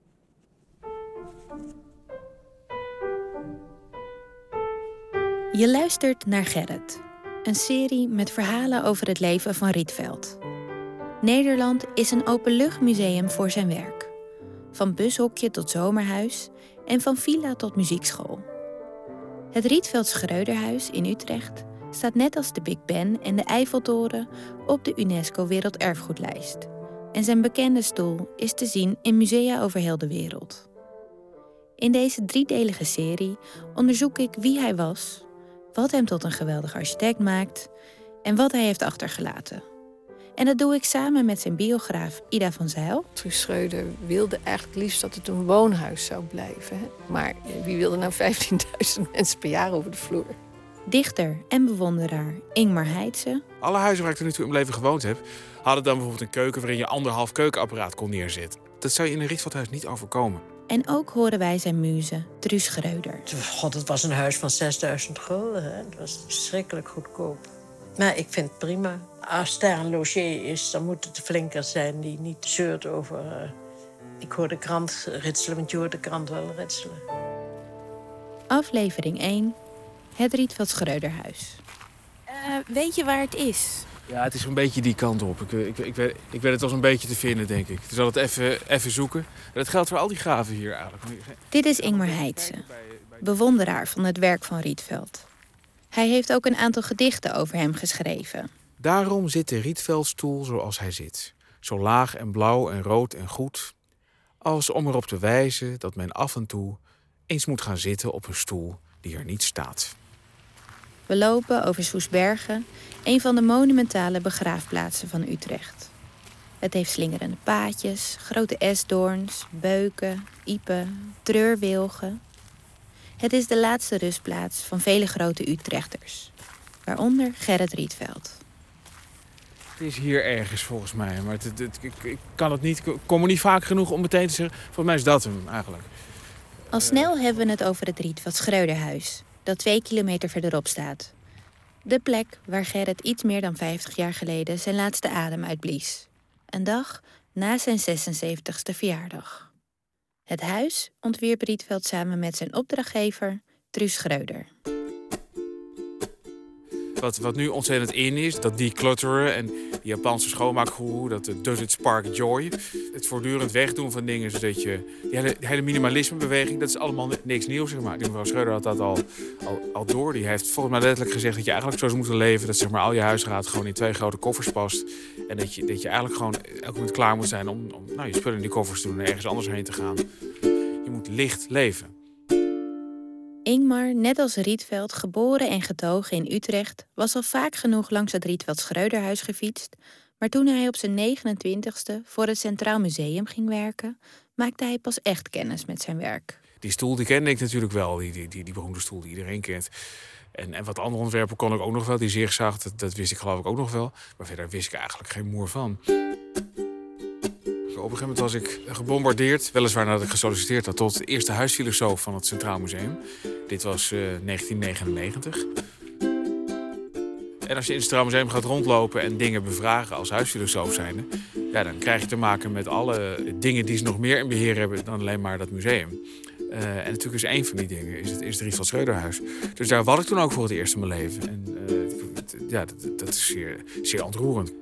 Speaker 22: Je luistert naar Gerrit, een serie met verhalen over het leven van Rietveld. Nederland is een openluchtmuseum voor zijn werk. Van bushokje tot zomerhuis en van villa tot muziekschool. Het Rietveld Schreuderhuis in Utrecht staat net als de Big Ben en de Eiffeltoren op de UNESCO Werelderfgoedlijst. En zijn bekende stoel is te zien in musea over heel de wereld. In deze 3-delige serie onderzoek ik wie hij was, wat hem tot een geweldig architect maakt en wat hij heeft achtergelaten. En dat doe ik samen met zijn biograaf Ida van Zijl.
Speaker 23: Truus Schreuder wilde eigenlijk liefst dat het een woonhuis zou blijven. Hè? Maar wie wilde nou 15.000 mensen per jaar over de vloer?
Speaker 22: Dichter en bewonderaar Ingmar Heitse.
Speaker 24: Alle huizen waar ik tot nu toe in mijn leven gewoond heb, hadden dan bijvoorbeeld een keuken waarin je 1,5 keukenapparaat kon neerzetten. Dat zou je in een Rietveldhuis niet overkomen.
Speaker 22: En ook horen wij zijn muze, Truus Schreuder.
Speaker 25: God, het was een huis van 6.000 gulden. Hè? Het was verschrikkelijk goedkoop. Maar ik vind het prima. Als daar een logé is, dan moet het de flinker zijn die niet zeurt over... ik hoor de krant ritselen, want je hoort de krant wel ritselen.
Speaker 22: Aflevering 1. Het Rietveld Schreuderhuis. Weet je waar het is?
Speaker 24: Ja, het is een beetje die kant op. Ik weet het wel een beetje te vinden, denk ik. Dus zal het even zoeken. Dat geldt voor al die graven hier eigenlijk.
Speaker 22: Dit is Ingmar Heitse, bewonderaar van het werk van Rietveld. Hij heeft ook een aantal gedichten over hem geschreven.
Speaker 24: Daarom zit de Rietveldstoel zoals hij zit. Zo laag en blauw en rood en goed. Als om erop te wijzen dat men af en toe eens moet gaan zitten op een stoel die er niet staat.
Speaker 22: We lopen over Soesbergen, een van de monumentale begraafplaatsen van Utrecht. Het heeft slingerende paadjes, grote esdoorns, beuken, iepen, treurwilgen. Het is de laatste rustplaats van vele grote Utrechters, waaronder Gerrit Rietveld.
Speaker 24: Het is hier ergens volgens mij, maar ik kan het niet. Ik kom er niet vaak genoeg om meteen te zeggen. Volgens mij is dat hem eigenlijk.
Speaker 22: Al snel hebben we het over het Rietveld Schreuderhuis, dat 2 kilometer verderop staat. De plek waar Gerrit iets meer dan 50 jaar geleden zijn laatste adem uitblies. Een dag na zijn 76e verjaardag. Het huis ontwierp Rietveld samen met zijn opdrachtgever, Truus Schreuder.
Speaker 24: Wat nu ontzettend in is, dat declutteren en die Japanse schoonmaakgoeroe, dat does it spark joy. Het voortdurend wegdoen van dingen, zodat je... Die hele minimalismebeweging, dat is allemaal niks nieuws, zeg maar. Die mevrouw Schreuder had dat al door. Die heeft volgens mij letterlijk gezegd dat je eigenlijk zo zou moeten leven, dat zeg maar al je huisraad gewoon in 2 grote koffers past. En dat je eigenlijk gewoon elk moment klaar moet zijn om je spullen in die koffers te doen en ergens anders heen te gaan. Je moet licht leven.
Speaker 22: Ingmar, net als Rietveld, geboren en getogen in Utrecht, was al vaak genoeg langs het Rietveld Schreuderhuis gefietst. Maar toen hij op zijn 29e voor het Centraal Museum ging werken, maakte hij pas echt kennis met zijn werk.
Speaker 24: Die stoel die kende ik natuurlijk wel, die beroemde stoel die iedereen kent. En wat andere ontwerpen kon ik ook nog wel, die zigzag, dat wist ik geloof ik ook nog wel. Maar verder wist ik eigenlijk geen moer van. Op een gegeven moment was ik gebombardeerd, weliswaar nadat ik gesolliciteerd had, tot de eerste huisfilosoof van het Centraal Museum. Dit was 1999. En als je in het Centraal Museum gaat rondlopen en dingen bevragen als huisfilosoof zijnde, ja, dan krijg je te maken met alle dingen die ze nog meer in beheer hebben dan alleen maar dat museum. En natuurlijk is één van die dingen is het Rietveld Schreuderhuis. Dus daar was ik toen ook voor het eerst in mijn leven. En dat is zeer, zeer ontroerend.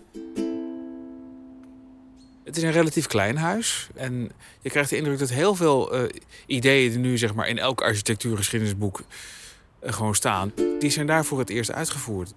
Speaker 24: Het is een relatief klein huis. En je krijgt de indruk dat heel veel ideeën die nu zeg maar in elk architectuurgeschiedenisboek gewoon staan, die zijn daar voor het eerst uitgevoerd.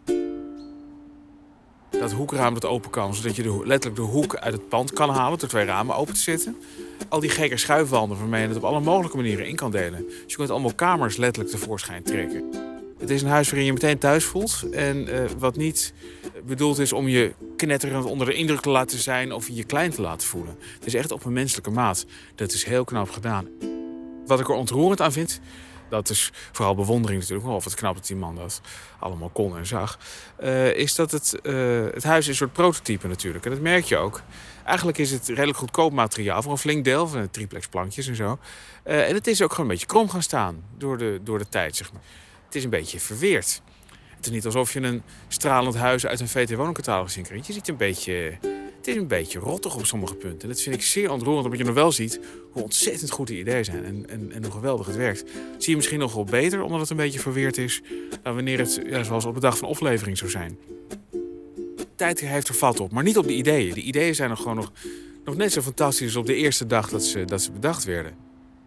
Speaker 24: Dat hoekraam dat open kan, zodat je letterlijk de hoek uit het pand kan halen door 2 ramen open te zetten. Al die gekke schuifwanden waarmee je het op alle mogelijke manieren in kan delen. Dus je kunt allemaal kamers letterlijk tevoorschijn trekken. Het is een huis waarin je meteen thuis voelt. En wat niet bedoeld is om je knetterend onder de indruk te laten zijn of je klein te laten voelen. Het is echt op een menselijke maat. Dat is heel knap gedaan. Wat ik er ontroerend aan vind, dat is vooral bewondering natuurlijk, of het knap dat die man dat allemaal kon en zag, is dat het huis is een soort prototype natuurlijk. En dat merk je ook. Eigenlijk is het redelijk goedkoop materiaal voor een flink deel, van triplex plankjes en zo. En het is ook gewoon een beetje krom gaan staan door de tijd, zeg maar. Het is een beetje verweerd. Het is niet alsof je een stralend huis uit een VT-woningcatalogus in krijgt. Je ziet het is een beetje rottig op sommige punten. En dat vind ik zeer ontroerend, omdat je nog wel ziet hoe ontzettend goed die ideeën zijn en hoe geweldig het werkt. Zie je misschien nog wel beter, omdat het een beetje verweerd is, dan wanneer het zoals op de dag van oplevering zou zijn. Tijd heeft er vat op, maar niet op de ideeën. De ideeën zijn nog net zo fantastisch als op de eerste dag dat ze bedacht werden.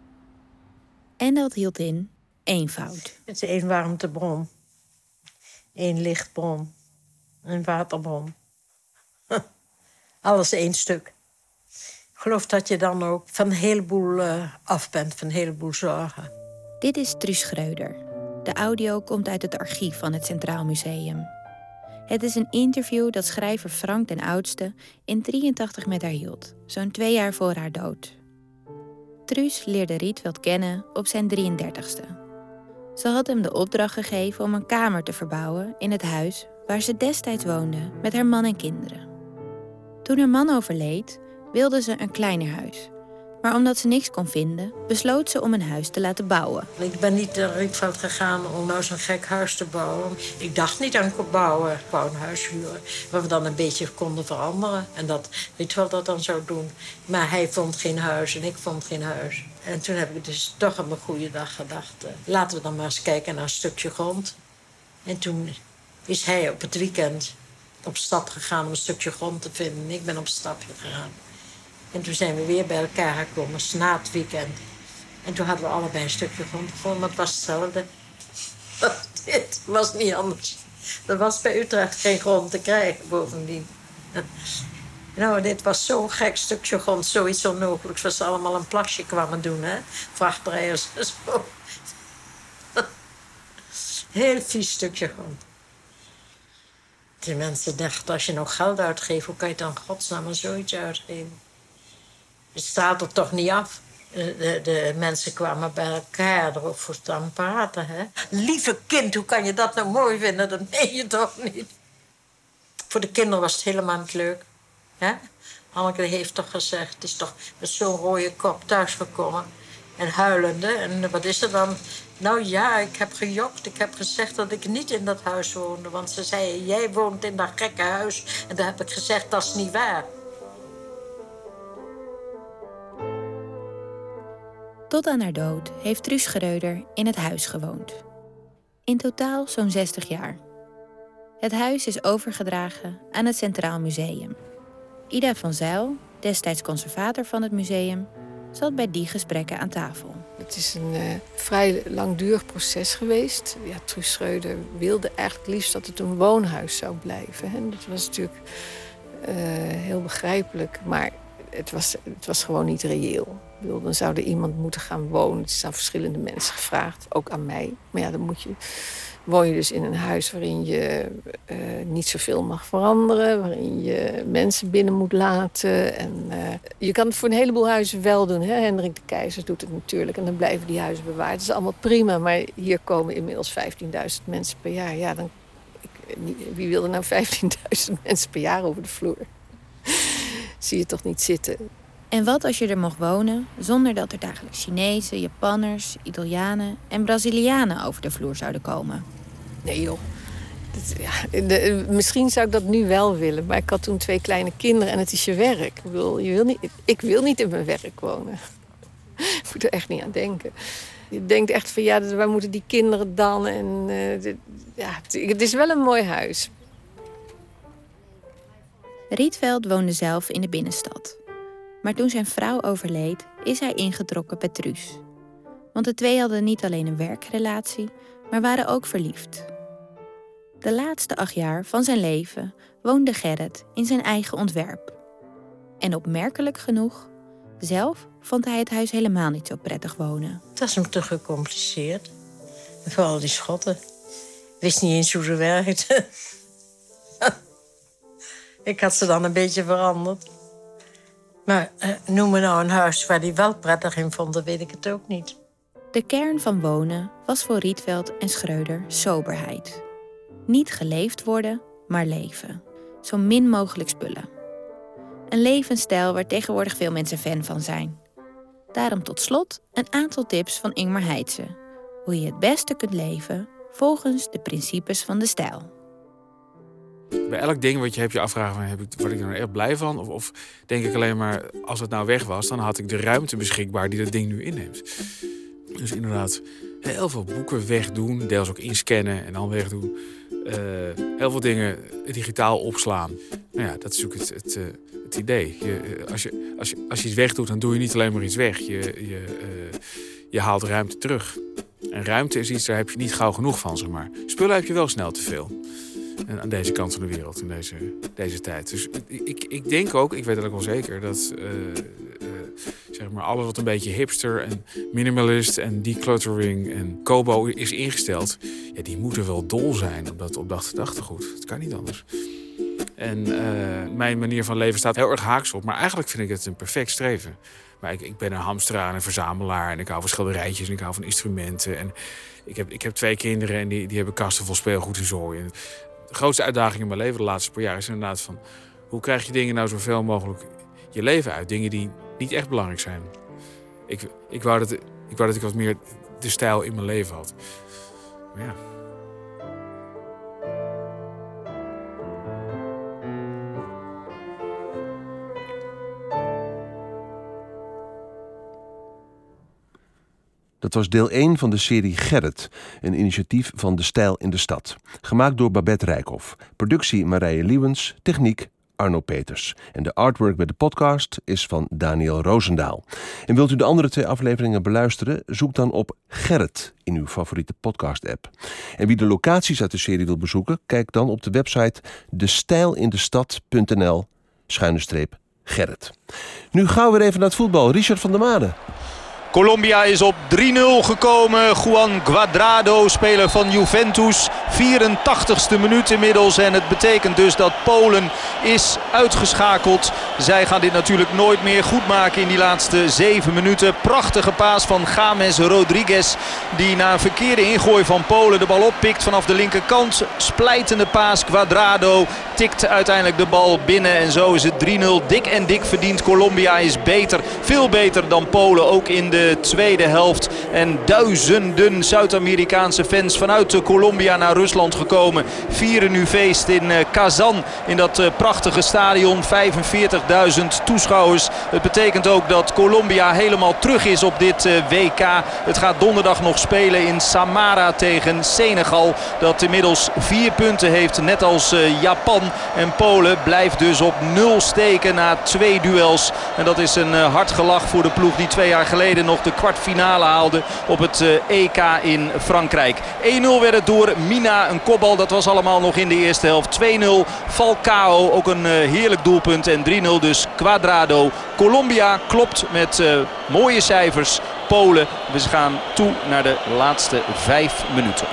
Speaker 22: En dat hield in eenvoud.
Speaker 25: Het is 1 warmtebron, 1 lichtbron, een waterbron. Alles 1 stuk. Ik geloof dat je dan ook van een heleboel af bent, van een heleboel zorgen.
Speaker 22: Dit is Truus Schreuder. De audio komt uit het archief van het Centraal Museum. Het is een interview dat schrijver Frank den Oudste in 1983 met haar hield, zo'n 2 jaar voor haar dood. Truus leerde Rietveld kennen op zijn 33ste. Ze had hem de opdracht gegeven om een kamer te verbouwen in het huis waar ze destijds woonde met haar man en kinderen. Toen haar man overleed, wilde ze een kleiner huis. Maar omdat ze niks kon vinden, besloot ze om een huis te laten bouwen.
Speaker 25: Ik ben niet naar Rietveld gegaan om nou zo'n gek huis te bouwen. Ik dacht niet aan bouwen. Ik wou een huis huren waar we dan een beetje konden veranderen. En dat Rietveld dat dan zou doen. Maar hij vond geen huis en ik vond geen huis. En toen heb ik dus toch op een goede dag gedacht, laten we dan maar eens kijken naar een stukje grond. En toen is hij op het weekend op stap gegaan om een stukje grond te vinden. En ik ben op stap gegaan. En toen zijn we weer bij elkaar gekomen, na het weekend. En toen hadden we allebei een stukje grond gevonden, maar het was hetzelfde. Dit was niet anders. Er was bij Utrecht geen grond te krijgen, bovendien. Nou, dit was zo'n gek stukje grond, zoiets onmogelijks. Waar ze allemaal een plasje kwamen doen, hè. Vrachtbreiers en zo. Heel vies stukje grond. Die mensen dachten, als je nog geld uitgeeft, hoe kan je dan godsnaam maar zoiets uitgeven? Het staat er toch niet af. De mensen kwamen bij elkaar erover staan praten. Hè? Lieve kind, hoe kan je dat nou mooi vinden? Dat meen je toch niet? Voor de kinderen was het helemaal niet leuk. Hè? Hanneke heeft toch gezegd, het is toch met zo'n rode kop thuisgekomen. En huilende. En wat is er dan? Nou ja, ik heb gejokt. Ik heb gezegd dat ik niet in dat huis woonde. Want ze zei, jij woont in dat gekke huis. En daar heb ik gezegd, dat is niet waar.
Speaker 22: Tot aan haar dood heeft Truus Schreuder in het huis gewoond. In totaal zo'n 60 jaar. Het huis is overgedragen aan het Centraal Museum. Ida van Zijl, destijds conservator van het museum, zat bij die gesprekken aan tafel.
Speaker 23: Het is een vrij langdurig proces geweest. Ja, Truus Schreuder wilde eigenlijk liefst dat het een woonhuis zou blijven. En dat was natuurlijk heel begrijpelijk, maar het was gewoon niet reëel. Ik bedoel, dan zou er iemand moeten gaan wonen. Het is aan verschillende mensen gevraagd, ook aan mij. Maar ja, dan woon je dus in een huis waarin je niet zoveel mag veranderen. Waarin je mensen binnen moet laten. En, je kan het voor een heleboel huizen wel doen. Hè? Hendrik de Keizer doet het natuurlijk. En dan blijven die huizen bewaard. Dat is allemaal prima. Maar hier komen inmiddels 15.000 mensen per jaar. Ja, wie wil er nou 15.000 mensen per jaar over de vloer? Zie je toch niet zitten.
Speaker 22: En wat als je er mocht wonen zonder dat er dagelijks Chinezen, Japanners, Italianen en Brazilianen over de vloer zouden komen?
Speaker 23: Nee joh. Misschien zou ik dat nu wel willen, maar ik had toen 2 kleine kinderen en het is je werk. Ik wil niet in mijn werk wonen. Ik moet er echt niet aan denken. Je denkt echt van ja, waar moeten die kinderen dan? En, het is wel een mooi huis.
Speaker 22: Rietveld woonde zelf in de binnenstad. Maar toen zijn vrouw overleed, is hij ingetrokken bij Truus. Want de twee hadden niet alleen een werkrelatie, maar waren ook verliefd. De laatste 8 jaar van zijn leven woonde Gerrit in zijn eigen ontwerp. En opmerkelijk genoeg, zelf vond hij het huis helemaal niet zo prettig wonen.
Speaker 25: Het was hem te gecompliceerd. En vooral die schotten. Ik wist niet eens hoe ze werkten. Ik had ze dan een beetje veranderd. Maar noem me nou een huis waar hij wel prettig in vond, dan weet ik het ook niet.
Speaker 22: De kern van wonen was voor Rietveld en Schreuder soberheid. Niet geleefd worden, maar leven. Zo min mogelijk spullen. Een levensstijl waar tegenwoordig veel mensen fan van zijn. Daarom tot slot een aantal tips van Ingmar Heitse. Hoe je het beste kunt leven volgens de principes van de stijl.
Speaker 24: Bij elk ding wat je hebt je afvragen, word ik er nou echt blij van? Of denk ik alleen maar, als het nou weg was, dan had ik de ruimte beschikbaar die dat ding nu inneemt. Dus inderdaad, heel veel boeken wegdoen, deels ook inscannen en dan wegdoen. Heel veel dingen digitaal opslaan. Nou ja, dat is natuurlijk het idee. Als je iets wegdoet, dan doe je niet alleen maar iets weg. Je haalt ruimte terug. En ruimte is iets, daar heb je niet gauw genoeg van, zeg maar. Spullen heb je wel snel te veel. En aan deze kant van de wereld, in deze tijd. Dus ik denk ook, ik weet het ook wel zeker, dat zeg maar alles wat een beetje hipster en minimalist en decluttering en Kobo is ingesteld, ja, die moeten wel dol zijn op dat gedachtegoed. Het kan niet anders. En mijn manier van leven staat heel erg haaks op, maar eigenlijk vind ik het een perfect streven. Maar ik ben een hamsteraar en een verzamelaar en ik hou van schilderijtjes en ik hou van instrumenten. En ik heb 2 kinderen en die hebben kasten vol speelgoed en zooi. En de grootste uitdaging in mijn leven de laatste paar jaar is inderdaad van, hoe krijg je dingen nou zoveel mogelijk je leven uit? Dingen die niet echt belangrijk zijn. Ik wou dat ik wat meer de stijl in mijn leven had. Maar ja.
Speaker 3: Dat was deel 1 van de serie Gerrit, een initiatief van De Stijl in de Stad. Gemaakt door Babette Rijkhoff. Productie Marije Liewens, techniek Arno Peters. En de artwork bij de podcast is van Daniel Roosendaal. En wilt u de andere 2 afleveringen beluisteren? Zoek dan op Gerrit in uw favoriete podcast-app. En wie de locaties uit de serie wil bezoeken, kijk dan op de website destijlindestad.nl/Gerrit. Nu gaan we weer even naar het voetbal. Richard van der Made.
Speaker 4: Colombia is op 3-0 gekomen. Juan Cuadrado, speler van Juventus. 84ste minuut inmiddels. En het betekent dus dat Polen is uitgeschakeld. Zij gaan dit natuurlijk nooit meer goed maken in die laatste 7 minuten. Prachtige paas van James Rodriguez. Die na een verkeerde ingooi van Polen de bal oppikt vanaf de linkerkant. Splijtende paas. Cuadrado tikt uiteindelijk de bal binnen. En zo is het 3-0. Dik en dik verdiend. Colombia is beter. Veel beter dan Polen. Ook in de tweede helft. En duizenden Zuid-Amerikaanse fans vanuit Colombia naar Rusland gekomen. Vieren nu feest in Kazan. In dat prachtige stadion. 45.000 toeschouwers. Het betekent ook dat Colombia helemaal terug is op dit WK. Het gaat donderdag nog spelen in Samara tegen Senegal. Dat inmiddels 4 punten heeft. Net als Japan. En Polen blijft dus op 0 steken na 2 duels. En dat is een hard gelach voor de ploeg die 2 jaar geleden nog de kwartfinale haalde op het EK in Frankrijk. 1-0 werd het door Mina, een kopbal. Dat was allemaal nog in de eerste helft. 2-0 Falcao, ook een heerlijk doelpunt. En 3-0 dus Cuadrado. Colombia klopt met mooie cijfers. Polen, we gaan toe naar de laatste 5 minuten.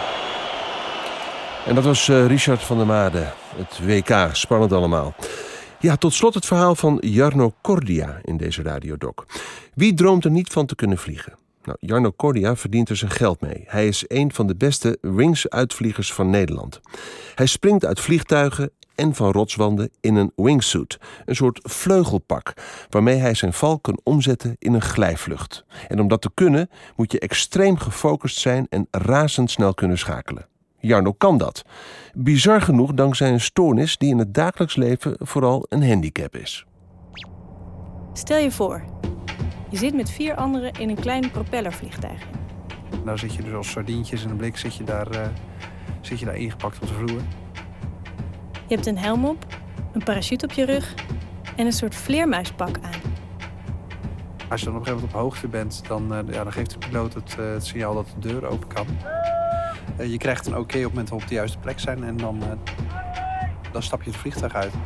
Speaker 3: En dat was Richard van der Made. Het WK, spannend allemaal. Ja, tot slot het verhaal van Jarno Cordia in deze radiodoc. Wie droomt er niet van te kunnen vliegen? Nou, Jarno Cordia verdient er zijn geld mee. Hij is een van de beste wings-uitvliegers van Nederland. Hij springt uit vliegtuigen en van rotswanden in een wingsuit. Een soort vleugelpak, waarmee hij zijn val kan omzetten in een glijvlucht. En om dat te kunnen, moet je extreem gefocust zijn en razendsnel kunnen schakelen. Jarno kan dat. Bizar genoeg dankzij een stoornis die in het dagelijks leven vooral een handicap is.
Speaker 5: Stel je voor, je zit met 4 anderen in een klein propellervliegtuigje.
Speaker 8: Nou zit je dus als sardientjes in een blik zit je daar ingepakt op de vloer.
Speaker 5: Je hebt een helm op, een parachute op je rug en een soort vleermuispak aan.
Speaker 8: Als je dan op een gegeven moment op hoogte bent, dan geeft de piloot het signaal dat de deur open kan. Je krijgt een oké op het moment dat we op de juiste plek zijn en dan stap je het vliegtuig uit.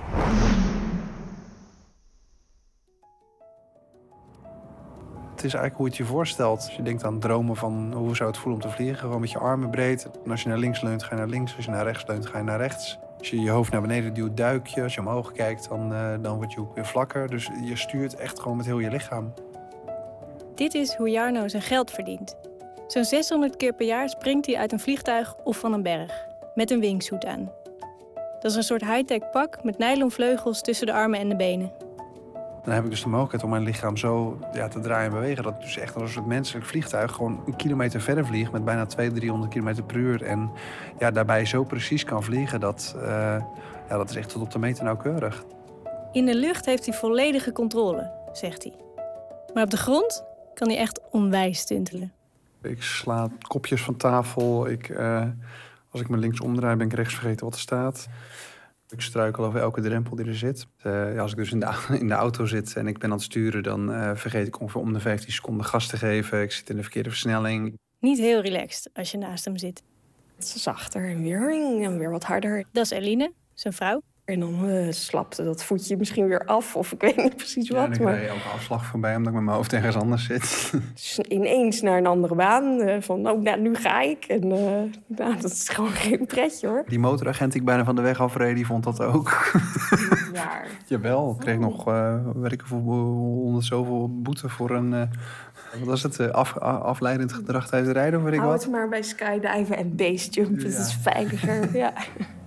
Speaker 8: Het is eigenlijk hoe je het je voorstelt. Als je denkt aan dromen van hoe zou het voelen om te vliegen. Gewoon met je armen breed. En als je naar links leunt, ga je naar links. Als je naar rechts leunt, ga je naar rechts. Als je je hoofd naar beneden duwt, duik je. Als je omhoog kijkt, dan wordt je hoek weer vlakker. Dus je stuurt echt gewoon met heel je lichaam.
Speaker 5: Dit is hoe Jarno zijn geld verdient. Zo'n 600 keer per jaar springt hij uit een vliegtuig of van een berg. Met een wingsuit aan. Dat is een soort high-tech pak met nylonvleugels tussen de armen en de benen.
Speaker 8: Dan heb ik dus de mogelijkheid om mijn lichaam zo te draaien en bewegen. Dat dus echt als een menselijk vliegtuig gewoon 1 kilometer verder vliegt met bijna 200-300 km per uur. En daarbij zo precies kan vliegen, dat is echt tot op de meter nauwkeurig.
Speaker 5: In de lucht heeft hij volledige controle, zegt hij. Maar op de grond kan hij echt onwijs stuntelen.
Speaker 8: Ik sla kopjes van tafel. Als ik me links omdraai, ben ik rechts vergeten wat er staat. Ik struikel over elke drempel die er zit. Als ik dus in de auto zit en ik ben aan het sturen, dan vergeet ik ongeveer om de 15 seconden gas te geven. Ik zit in de verkeerde versnelling.
Speaker 5: Niet heel relaxed als je naast hem zit.
Speaker 9: Het is zachter en weer wat harder.
Speaker 5: Dat is Eline, zijn vrouw.
Speaker 9: En dan slapte dat voetje misschien weer af, of ik weet niet precies wat.
Speaker 8: En ik rij elke afslag voorbij omdat ik met mijn hoofd ergens anders zit.
Speaker 9: Dus ineens naar een andere baan. Nu ga ik. En dat is gewoon geen pretje, hoor.
Speaker 8: Die motoragent die ik bijna van de weg afreed, die vond dat ook.
Speaker 9: Ja.
Speaker 8: Jawel, ik kreeg nog werken voor 100 zoveel boete voor een... wat was het? Afleidend gedrag tijdens het rijden, of weet ik wat?
Speaker 9: Hou het maar bij skydiven en basejumpen. Ja. Dat is veiliger, ja.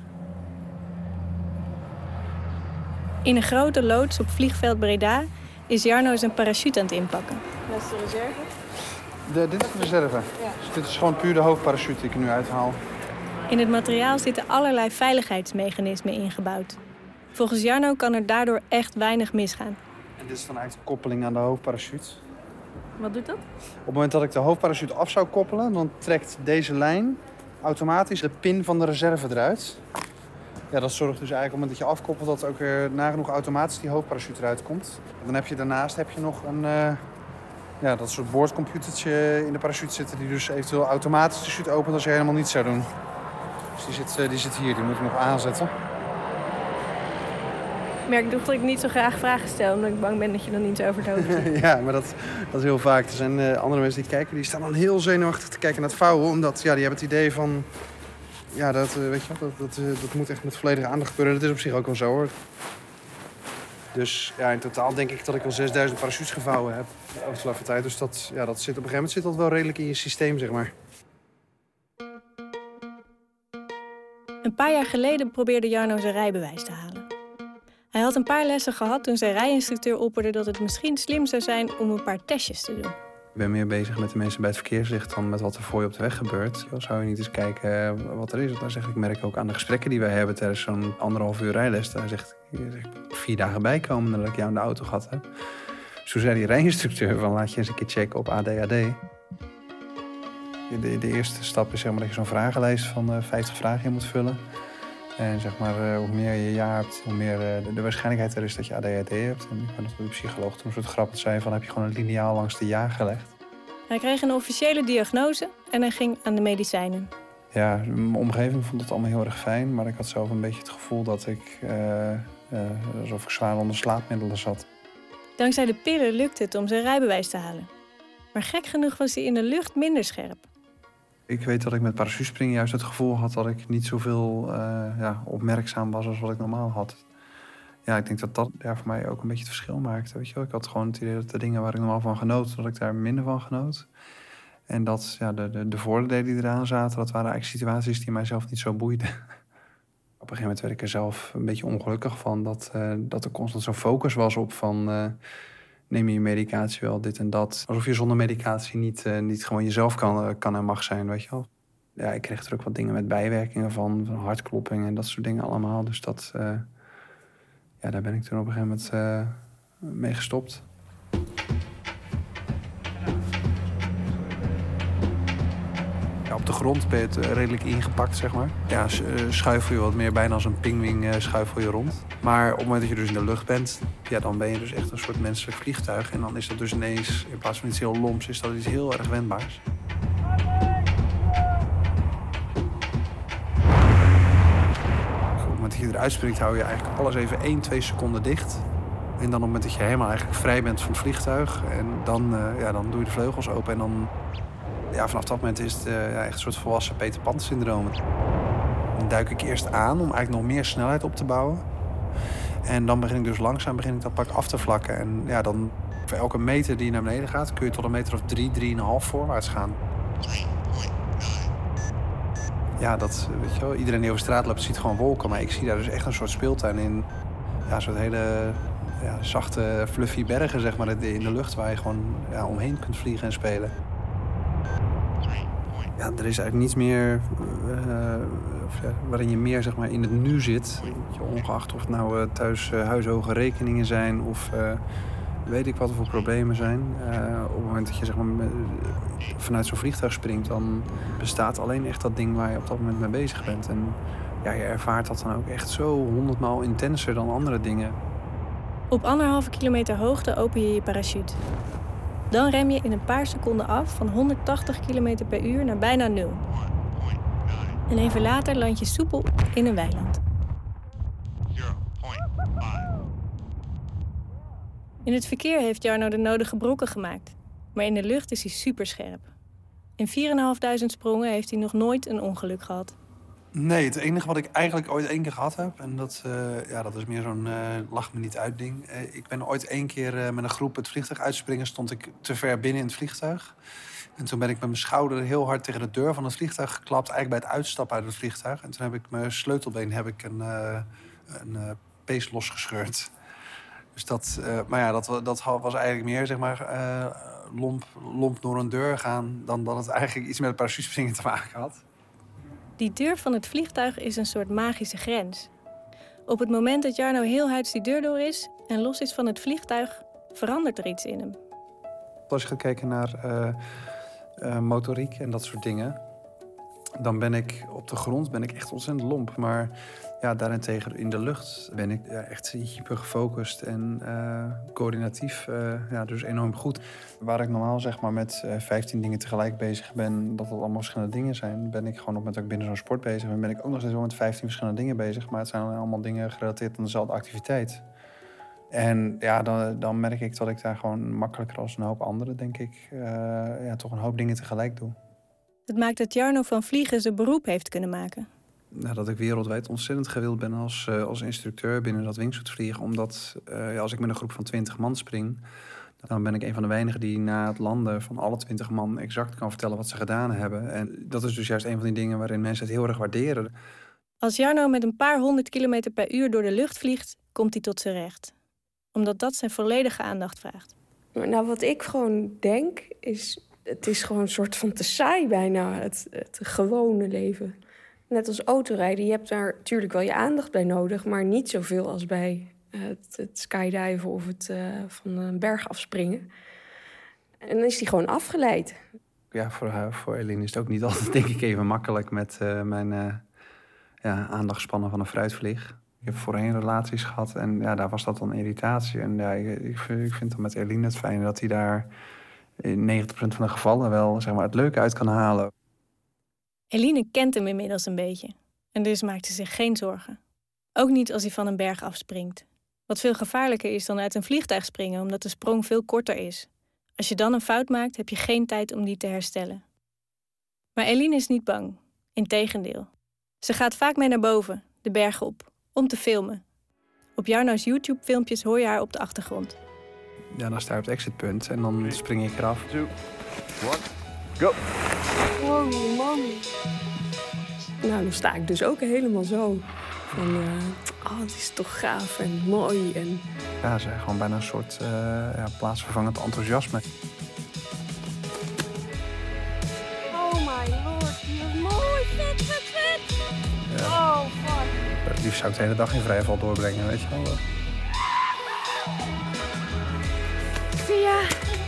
Speaker 5: In een grote loods op vliegveld Breda is Jarno zijn parachute aan het inpakken. Dat is de reserve?
Speaker 8: Dit is de reserve. Ja. Dus dit is gewoon puur de hoofdparachute die ik er nu uithaal.
Speaker 5: In het materiaal zitten allerlei veiligheidsmechanismen ingebouwd. Volgens Jarno kan er daardoor echt weinig misgaan.
Speaker 8: En dit is dan eigenlijk de koppeling aan de hoofdparachute.
Speaker 5: Wat doet dat?
Speaker 8: Op het moment dat ik de hoofdparachute af zou koppelen, dan trekt deze lijn automatisch de pin van de reserve eruit. Ja, dat zorgt dus eigenlijk op het moment dat je afkoppelt dat ook weer nagenoeg automatisch die hoofdparachute eruit komt. En dan heb je daarnaast nog een dat soort boordcomputertje in de parachute zitten die dus eventueel automatisch de chute opent als je helemaal niets zou doen. Dus die zit hier, die moet ik nog aanzetten.
Speaker 5: Ik merk toch dat ik niet zo graag vragen stel, omdat ik bang ben dat je dan niet over het hoofd ziet.
Speaker 8: Ja, maar dat is heel vaak. Er zijn andere mensen die kijken, die staan dan heel zenuwachtig te kijken naar het vouwen. Omdat die hebben het idee van, ja, dat moet echt met volledige aandacht gebeuren. Dat is op zich ook wel zo, hoor. Dus ja, in totaal denk ik dat ik al 6000 parachutes gevouwen heb over de loop van tijd. Dus dat zit op een gegeven moment zit dat wel redelijk in je systeem, zeg maar.
Speaker 5: Een paar jaar geleden probeerde Jarno zijn rijbewijs te halen. Hij had een paar lessen gehad toen zijn rijinstructeur opperde dat het misschien slim zou zijn om een paar testjes te doen.
Speaker 8: Ik ben meer bezig met de mensen bij het verkeerslicht dan met wat er voor je op de weg gebeurt. Zou je niet eens kijken wat er is? Dan zeg ik, merk ook aan de gesprekken die wij hebben tijdens zo'n 1,5 uur rijles. Daar zegt 4 dagen bijkomen nadat ik jou in de auto gehad heb. Zo zei die rijinstructeur van laat je eens een keer checken op ADHD. De eerste stap is zeg maar dat je zo'n vragenlijst van 50 vragen in moet vullen. En zeg maar, hoe meer je ja hebt, hoe meer de waarschijnlijkheid er is dat je ADHD hebt. En ik ben nog de psycholoog toen een soort grap zei van heb je gewoon een liniaal langs de ja gelegd.
Speaker 5: Hij kreeg een officiële diagnose en hij ging aan de medicijnen.
Speaker 8: Ja, mijn omgeving vond het allemaal heel erg fijn. Maar ik had zelf een beetje het gevoel dat ik alsof ik zwaar onder slaapmiddelen zat.
Speaker 5: Dankzij de pillen lukte het om zijn rijbewijs te halen. Maar gek genoeg was hij in de lucht minder scherp.
Speaker 8: Ik weet dat ik met parachutespringen juist het gevoel had dat ik niet zoveel opmerkzaam was als wat ik normaal had. Ja, ik denk dat dat voor mij ook een beetje het verschil maakte. Weet je wel? Ik had gewoon het idee dat de dingen waar ik normaal van genoot, dat ik daar minder van genoot. En dat de voordelen die eraan zaten, dat waren eigenlijk situaties die mijzelf niet zo boeiden. Op een gegeven moment werd ik er zelf een beetje ongelukkig van dat er constant zo'n focus was op van neem je medicatie wel, dit en dat. Alsof je zonder medicatie niet gewoon jezelf kan en mag zijn, weet je wel. Ja, ik kreeg er ook wat dingen met bijwerkingen van hartklopping en dat soort dingen allemaal. Dus dat, daar ben ik toen op een gegeven moment mee gestopt. Ja, op de grond ben je het redelijk ingepakt, zeg maar. Ja, schuifel je wat meer, bijna als een pingwing schuifel je rond. Maar op het moment dat je dus in de lucht bent, ja, dan ben je dus echt een soort menselijk vliegtuig. En dan is dat dus ineens, in plaats van iets heel loms, is dat iets heel erg wendbaars. Op het moment dat je eruit springt, hou je eigenlijk alles even 1-2 seconden dicht. En dan op het moment dat je helemaal eigenlijk vrij bent van het vliegtuig, en dan doe je de vleugels open en dan... Ja, vanaf dat moment is het echt een soort volwassen Peter Pan-syndroom. Dan duik ik eerst aan om eigenlijk nog meer snelheid op te bouwen. En dan begin ik dus langzaam dat pak af te vlakken. En ja, dan voor elke meter die je naar beneden gaat, kun je tot een meter of 3,5 voorwaarts gaan. Ja, dat weet je wel. Iedereen die over straat loopt ziet gewoon wolken. Maar ik zie daar dus echt een soort speeltuin in. Ja, een soort hele zachte, fluffy bergen, zeg maar, in de lucht waar je gewoon omheen kunt vliegen en spelen. Ja, er is eigenlijk niets meer waarin je meer zeg maar, in het nu zit. Ongeacht of het nou thuis huishoge rekeningen zijn of weet ik wat voor problemen zijn. Op het moment dat je zeg maar, vanuit zo'n vliegtuig springt, dan bestaat alleen echt dat ding waar je op dat moment mee bezig bent. En ja, je ervaart dat dan ook echt zo 100 maal intenser dan andere dingen.
Speaker 5: Op 1,5 kilometer hoogte open je je parachute. Dan rem je in een paar seconden af van 180 km per uur naar bijna 0. En even later land je soepel in een weiland. In het verkeer heeft Jarno de nodige brokken gemaakt. Maar in de lucht is hij superscherp. In 4.500 sprongen heeft hij nog nooit een ongeluk gehad.
Speaker 8: Nee, het enige wat ik eigenlijk ooit 1 keer gehad heb... en dat is meer zo'n lach me niet uit ding. Ik ben ooit 1 keer met een groep het vliegtuig uitspringen... stond ik te ver binnen in het vliegtuig. En toen ben ik met mijn schouder heel hard tegen de deur van het vliegtuig geklapt... eigenlijk bij het uitstappen uit het vliegtuig. En toen heb ik mijn sleutelbeen een pees losgescheurd. Dus dat was eigenlijk meer, zeg maar... lomp door een deur gaan... dan dat het eigenlijk iets met het parachutespringen te maken had.
Speaker 5: Die deur van het vliegtuig is een soort magische grens. Op het moment dat Jarno heel huids die deur door is en los is van het vliegtuig, verandert er iets in hem.
Speaker 8: Als je gaat kijken naar motoriek en dat soort dingen, dan ben ik op de grond echt ontzettend lomp. Maar ja, daarentegen in de lucht ben ik echt hyper gefocust en coördinatief. Dus enorm goed. Waar ik normaal zeg maar met 15 dingen tegelijk bezig ben, dat het allemaal verschillende dingen zijn, ben ik gewoon op het moment dat ik binnen zo'n sport bezig ben, ben ik ook nog steeds wel met 15 verschillende dingen bezig. Maar het zijn allemaal dingen gerelateerd aan dezelfde activiteit. En ja, dan merk ik dat ik daar gewoon makkelijker als een hoop anderen, denk ik, toch een hoop dingen tegelijk doe.
Speaker 5: Het maakt dat Jarno van vliegen zijn beroep heeft kunnen maken.
Speaker 8: Dat ik wereldwijd ontzettend gewild ben als instructeur binnen dat wingsuitvliegen. Omdat als ik met een groep van 20 man spring, dan ben ik een van de weinigen die na het landen van alle 20 man exact kan vertellen wat ze gedaan hebben. En dat is dus juist een van die dingen waarin mensen het heel erg waarderen.
Speaker 5: Als Jarno met een paar 100 kilometer per uur door de lucht vliegt, komt hij tot zijn recht. Omdat dat zijn volledige aandacht vraagt.
Speaker 10: Nou, wat ik gewoon denk, is... Het is gewoon een soort van te saai bijna, het gewone leven. Net als autorijden, je hebt daar natuurlijk wel je aandacht bij nodig... maar niet zoveel als bij het skydiven of het van een berg afspringen. En dan is die gewoon afgeleid.
Speaker 8: Ja, voor Eline is het ook niet altijd, denk ik, even makkelijk... met mijn aandachtspannen van een fruitvlieg. Ik heb voorheen relaties gehad en daar was dat dan irritatie. En ik vind dan met Eline het fijn dat hij daar... in 90% van de gevallen wel het leuke uit kan halen.
Speaker 5: Eline kent hem inmiddels een beetje. En dus maakt ze zich geen zorgen. Ook niet als hij van een berg afspringt. Wat veel gevaarlijker is dan uit een vliegtuig springen, omdat de sprong veel korter is. Als je dan een fout maakt, heb je geen tijd om die te herstellen. Maar Eline is niet bang. Integendeel. Ze gaat vaak mee naar boven, de berg op, om te filmen. Op Jarno's YouTube-filmpjes hoor je haar op de achtergrond.
Speaker 8: Ja, dan sta je op het exitpunt en dan spring ik eraf.
Speaker 11: 2, 1, go!
Speaker 10: Holy moly. Nou, dan sta ik dus ook helemaal zo. Van, het is toch gaaf en mooi. En...
Speaker 8: Ja, ze gewoon bijna een soort plaatsvervangend enthousiasme.
Speaker 10: Oh my lord, die is mooi, vet. Ja. Oh, fuck.
Speaker 8: Het liefst zou ik de hele dag in vrije val doorbrengen, weet je wel.
Speaker 10: Ja.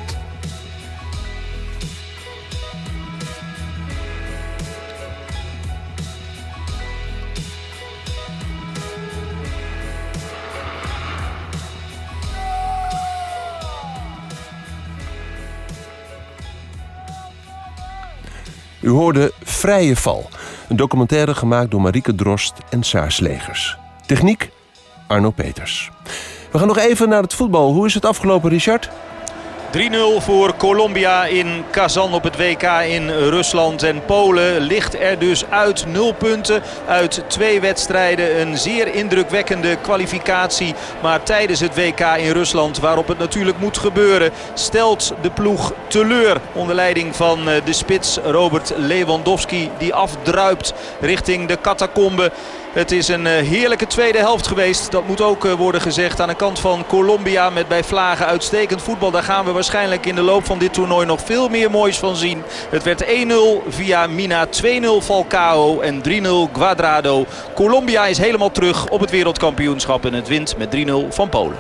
Speaker 3: U hoorde Vrije Val, een documentaire gemaakt door Marieke Drost en Saar Slegers. Techniek, Arno Peters. We gaan nog even naar het voetbal. Hoe is het afgelopen, Richard?
Speaker 4: 3-0 voor Colombia in Kazan op het WK in Rusland. En Polen ligt er dus uit. 0 punten uit 2 wedstrijden. Een zeer indrukwekkende kwalificatie. Maar tijdens het WK in Rusland, waarop het natuurlijk moet gebeuren, stelt de ploeg teleur. Onder leiding van de spits Robert Lewandowski, die afdruipt richting de catacombe. Het is een heerlijke tweede helft geweest. Dat moet ook worden gezegd aan de kant van Colombia. Met bij vlagen uitstekend voetbal. Daar gaan we waarschijnlijk in de loop van dit toernooi nog veel meer moois van zien. Het werd 1-0 via Mina, 2-0 Falcao en 3-0 Cuadrado. Colombia is helemaal terug op het wereldkampioenschap. En het wint met 3-0 van Polen.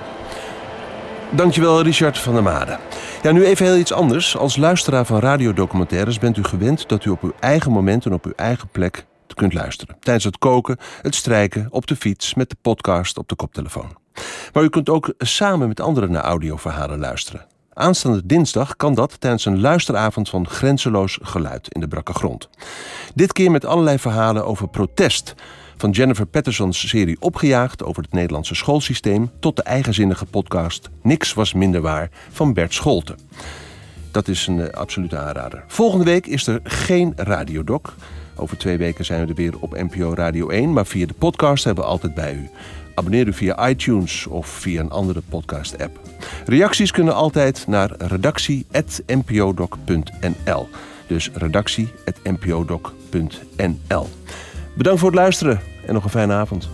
Speaker 3: Dankjewel, Richard van der Made. Ja, nu even heel iets anders. Als luisteraar van radiodocumentaires bent u gewend dat u op uw eigen moment en op uw eigen plek kunt luisteren. Tijdens het koken, het strijken, op de fiets, met de podcast, op de koptelefoon. Maar u kunt ook samen met anderen naar audioverhalen luisteren. Aanstaande dinsdag kan dat tijdens een luisteravond van Grenzeloos Geluid in de Brakke Grond. Dit keer met allerlei verhalen over protest. Van Jennifer Patterson's serie Opgejaagd over het Nederlandse schoolsysteem tot de eigenzinnige podcast Niks was minder waar van Bert Scholten. Dat is een absolute aanrader. Volgende week is er geen radiodoc. Over 2 weken zijn we er weer op NPO Radio 1, maar via de podcast hebben we altijd bij u. Abonneer u via iTunes of via een andere podcast-app. Reacties kunnen altijd naar redactie@npodoc.nl. Dus redactie@npodoc.nl. Bedankt voor het luisteren en nog een fijne avond.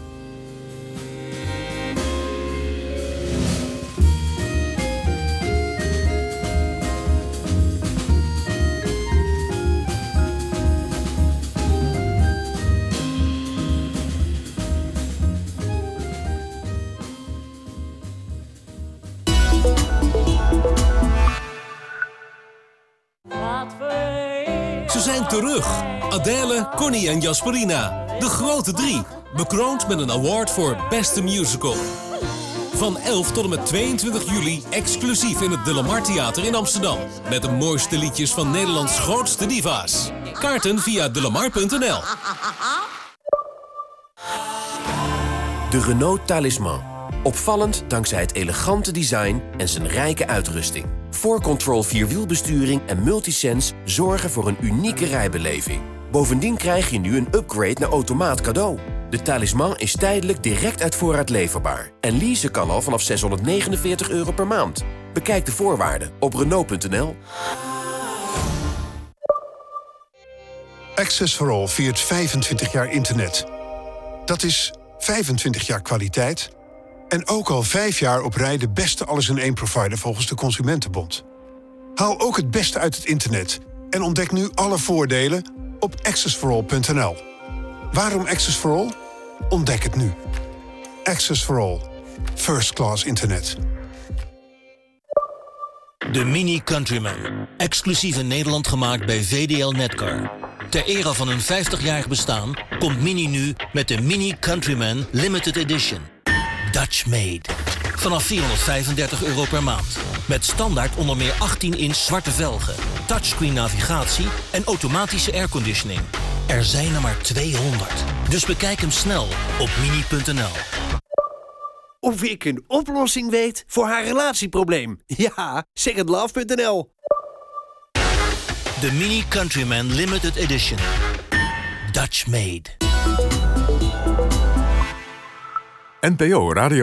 Speaker 12: Ze zijn terug. Adele, Connie en Jasperina. De grote 3. Bekroond met een award voor Beste Musical. Van 11 tot en met 22 juli exclusief in het De Lamar Theater in Amsterdam. Met de mooiste liedjes van Nederlands grootste diva's. Kaarten via delamar.nl.
Speaker 15: De Renault Talisman.
Speaker 14: Opvallend dankzij het elegante design en zijn rijke uitrusting. 4Control Vierwielbesturing en Multisense zorgen voor een unieke rijbeleving. Bovendien krijg je nu een upgrade naar automaat cadeau. De Talisman is tijdelijk direct uit voorraad leverbaar. En leasen kan al vanaf €649 per maand. Bekijk de voorwaarden op Renault.nl.
Speaker 15: Access for All viert 25 jaar internet. Dat is 25 jaar kwaliteit en ook al 5 jaar op rij de beste alles-in-één provider volgens de Consumentenbond. Haal ook het beste uit het internet en ontdek nu alle voordelen op accessforall.nl. Waarom Access for All? Ontdek het nu. Access for All. First class internet.
Speaker 16: De Mini Countryman. Exclusief in Nederland gemaakt bij VDL Netcar. Ter ere van hun 50-jarig bestaan komt Mini nu met de Mini Countryman Limited Edition. Dutch made. Vanaf €435 per maand. Met standaard onder meer 18-inch zwarte velgen, touchscreen navigatie en automatische airconditioning. Er zijn er maar 200. Dus bekijk hem snel op mini.nl.
Speaker 17: Of ik een oplossing weet voor haar relatieprobleem? Ja, secondlove.nl.
Speaker 16: De Mini Countryman Limited Edition. Dutch made.
Speaker 1: NPO Radio